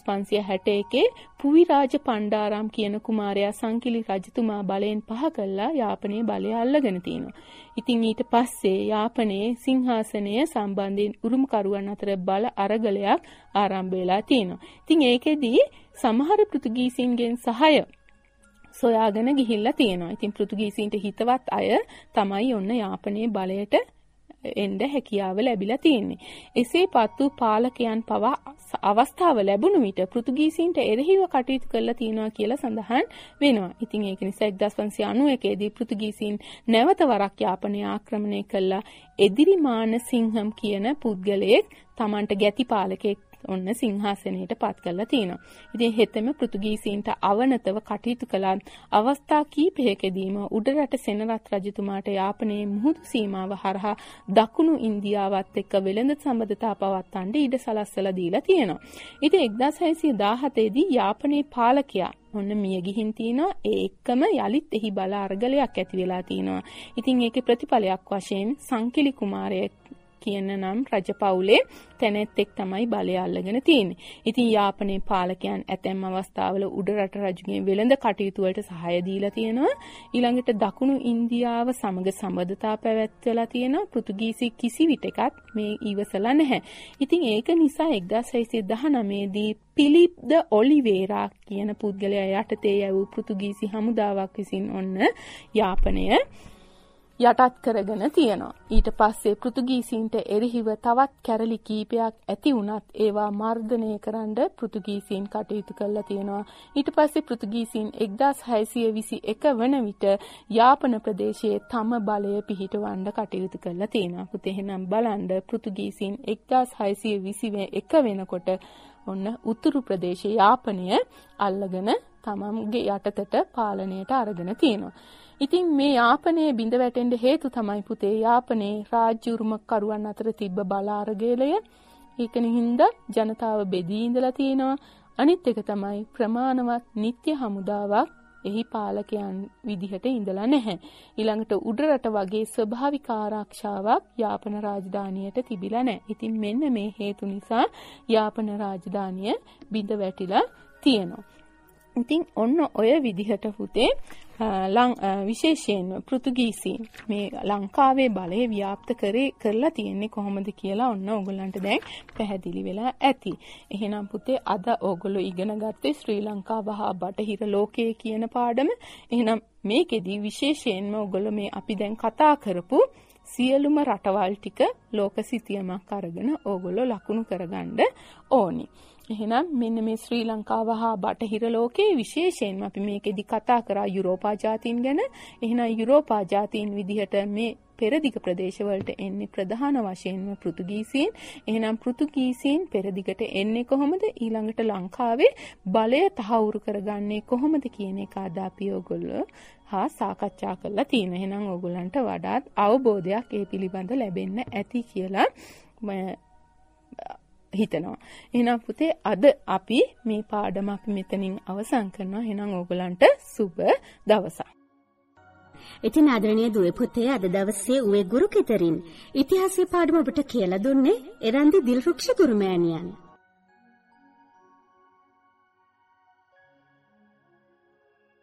1561 පුවිරාජ පණ්ඩාරම් කියන කුමාරයා සංකිලි රජතුමා බලයෙන් පහ කළා යාපනයේ බලය අල්ලගෙන තිනවා. ඉතින් ඊට පස්සේ යාපනයේ සිංහාසනය සම්බන්ධයෙන් උරුමකරුවන් අතර බල අරගලයක් ආරම්භ වෙලා තියෙනවා. ඉතින් ඒකෙදී සමහර පෘතුගීසීන්ගෙන් සහාය සොයාගෙන ගිහිල්ලා තියෙනවා. ඉතින් පෘතුගීසීන්ට හිතවත් අය තමයි ඔන්න යාපනයේ බලයට එන්න හැකියාව ලැබිලා තියෙන්නේ. එසේ පත්තු පාලකයන් පවා අවස්ථාව ලැබුණු විට පෘතුගීසීන්ට එරෙහිව කටයුතු කරලා තියෙනවා කියලා සඳහන් වෙනවා. ඉතින් ඒක නිසා 1591 දී පෘතුගීසීන් නැවත වරක් යාපනය ආක්‍රමණය කළා. එදිරිමාන සිංහම් කියන පුද්ගලයෙක් Tamanට ගැති පාලකෙක් ඔන්න සිංහාසනයට පත් කරලා තියෙනවා. ඉතින් හෙතෙම පෘතුගීසීන්ට අවනතව කටයුතු කළා. අවස්ථා කීපයකදීම උඩරට සෙනරත් රජතුමාට යාපනයේ මුහුදු සීමාව හරහා දකුණු ඉන්දියාවත් එක්ක වෙළඳ සම්බන්ධතා පවත්වන්න ඉඩ සලස්සලා දීලා තියෙනවා. ඉතින් 1617 දී යාපනයේ පාලකයා ඔන්න මිය ගිහින් තිනවා. ඒ එක්කම යලිත් එහි බල අරගලයක් ඇති වෙලා තිනවා. ඉතින් ඒකේ ප්‍රතිඵලයක් වශයෙන් සංකිලි කුමාරයෙක් කියන නම් රජපෞලේ තැනෙත්තෙක් තමයි බලය අල්ලගෙන තියෙන්නේ. ඉතින් යාපනයේ පාලකයන් ඇතැම් අවස්ථාවල උඩරට රජුගෙන් වෙළඳ කටයුතු වලට සහාය දීලා තියෙනවා. ඊළඟට දකුණු ඉන්දියාව සමග සම්බන්ධතා පැවැත්වලා තියෙනවා. පෘතුගීසි කිසි විටකත් මේ ඉවසලා නැහැ. ඉතින් ඒක නිසා 1619 දී පිලිප් ද ඔලිවේරා කියන පුද්ගලයා යටතේ යවූ පෘතුගීසි හමුදාවක් විසින් ඔන්න යාපනය යටත් කරගෙන තියෙනවා. ඊට පස්සේ පෘතුගීසීන්ට එරෙහිව තවත් කැරලි කීපයක් ඇති වුණත් ඒවා මර්ධනය කරන්න පෘතුගීසීන් කටයුතු කළා තියෙනවා. ඊට පස්සේ පෘතුගීසීන් 1621 වන විට යාපන ප්‍රදේශයේ තම බලය පිහිටවන්න කටයුතු කළා තියෙනවා. පුතේ එහෙනම් බලන්න පෘතුගීසීන් 1621 වෙනකොට ඔන්න උතුරු ප්‍රදේශයේ යාපනය අල්ලගෙන තමන්ගේ යටතට පාලනයට අරගෙන තියෙනවා. ඉතින් මේ යාපනයේ බිඳ වැටෙන්න හේතු තමයි පුතේ යාපනයේ රාජ්‍ය උරුමකරුවන් අතර තිබ්බ බල අරගලය. ඒකෙනින් හින්දා ජනතාව බෙදී ඉඳලා තියෙනවා. අනිත් එක තමයි ප්‍රමාණවත් නිත්‍ය හමුදාවක් එහි පාලකයන් විදිහට ඉඳලා නැහැ. ඊළඟට උඩරට වගේ ස්වභාවික ආරක්ෂාවක් යාපන රාජධානියට තිබිලා නැහැ. ඉතින් මෙන්න මේ හේතු නිසා යාපන රාජධානිය බිඳ වැටිලා තියෙනවා. ඉතින් ඔන්න ඔය විදිහට පුතේ විශේෂයෙන්ම පෘතුගීසීන් මේ ලංකාවේ බලය ව්‍යාප්ත කරලා තියෙන්නේ කොහොමද කියලා ඔන්න ඕගොල්ලන්ට දැන් පැහැදිලි වෙලා ඇති. එහෙනම් පුතේ අද ඕගොල්ලෝ ඉගෙන ගත්තේ ශ්‍රී ලංකාව හා බටහිර ලෝකයේ කියන පාඩම. එහෙනම් මේකෙදි විශේෂයෙන්ම ඔයගොල්ලෝ මේ අපි දැන් කතා කරපු සියලුම රටවල් ටික ලෝක සිතියමක් අරගෙන ඕගොල්ලෝ ලකුණු කරගන්න ඕනි. එහෙනම් මෙන්න මේ ශ්‍රී ලංකාව හා බටහිර ලෝකයේ විශේෂයෙන්ම අපි මේකෙදි කතා කරා යුරෝපා ජාතීන් ගැන. එහෙනම් යුරෝපා ජාතීන් විදිහට මේ පෙරදිග ප්‍රදේශවලට එන්නේ ප්‍රධාන වශයෙන්ම පෘතුගීසීන්. එහෙනම් පෘතුගීසීන් පෙරදිගට එන්නේ කොහොමද? ඊළඟට ලංකාවේ බලය තහවුරු කරගන්නේ කොහොමද කියන එක අද අපි ඕගොල්ලෝ හා සාකච්ඡා කරලා තියෙනවා. එහෙනම් ඕගොල්ලන්ට වඩාත් අවබෝධයක් ඒ පිළිබඳ ලැබෙන්න ඇති කියලා හිතනවා. එහෙනම් පුතේ අද අපි මේ පාඩම අපි මෙතනින් අවසන් කරනවා. එහෙනම් ඕගොල්ලන්ට සුබ දවසක්. ඉතින් ආදරණීය දුවේ පුතේ අද දවසේ උවේ ගුරු කෙතරින් ඉතිහාසයේ පාඩම ඔබට කියලා දුන්නේ එරන්දි දිල්රුක්ෂ ගුරුමෑණියන්.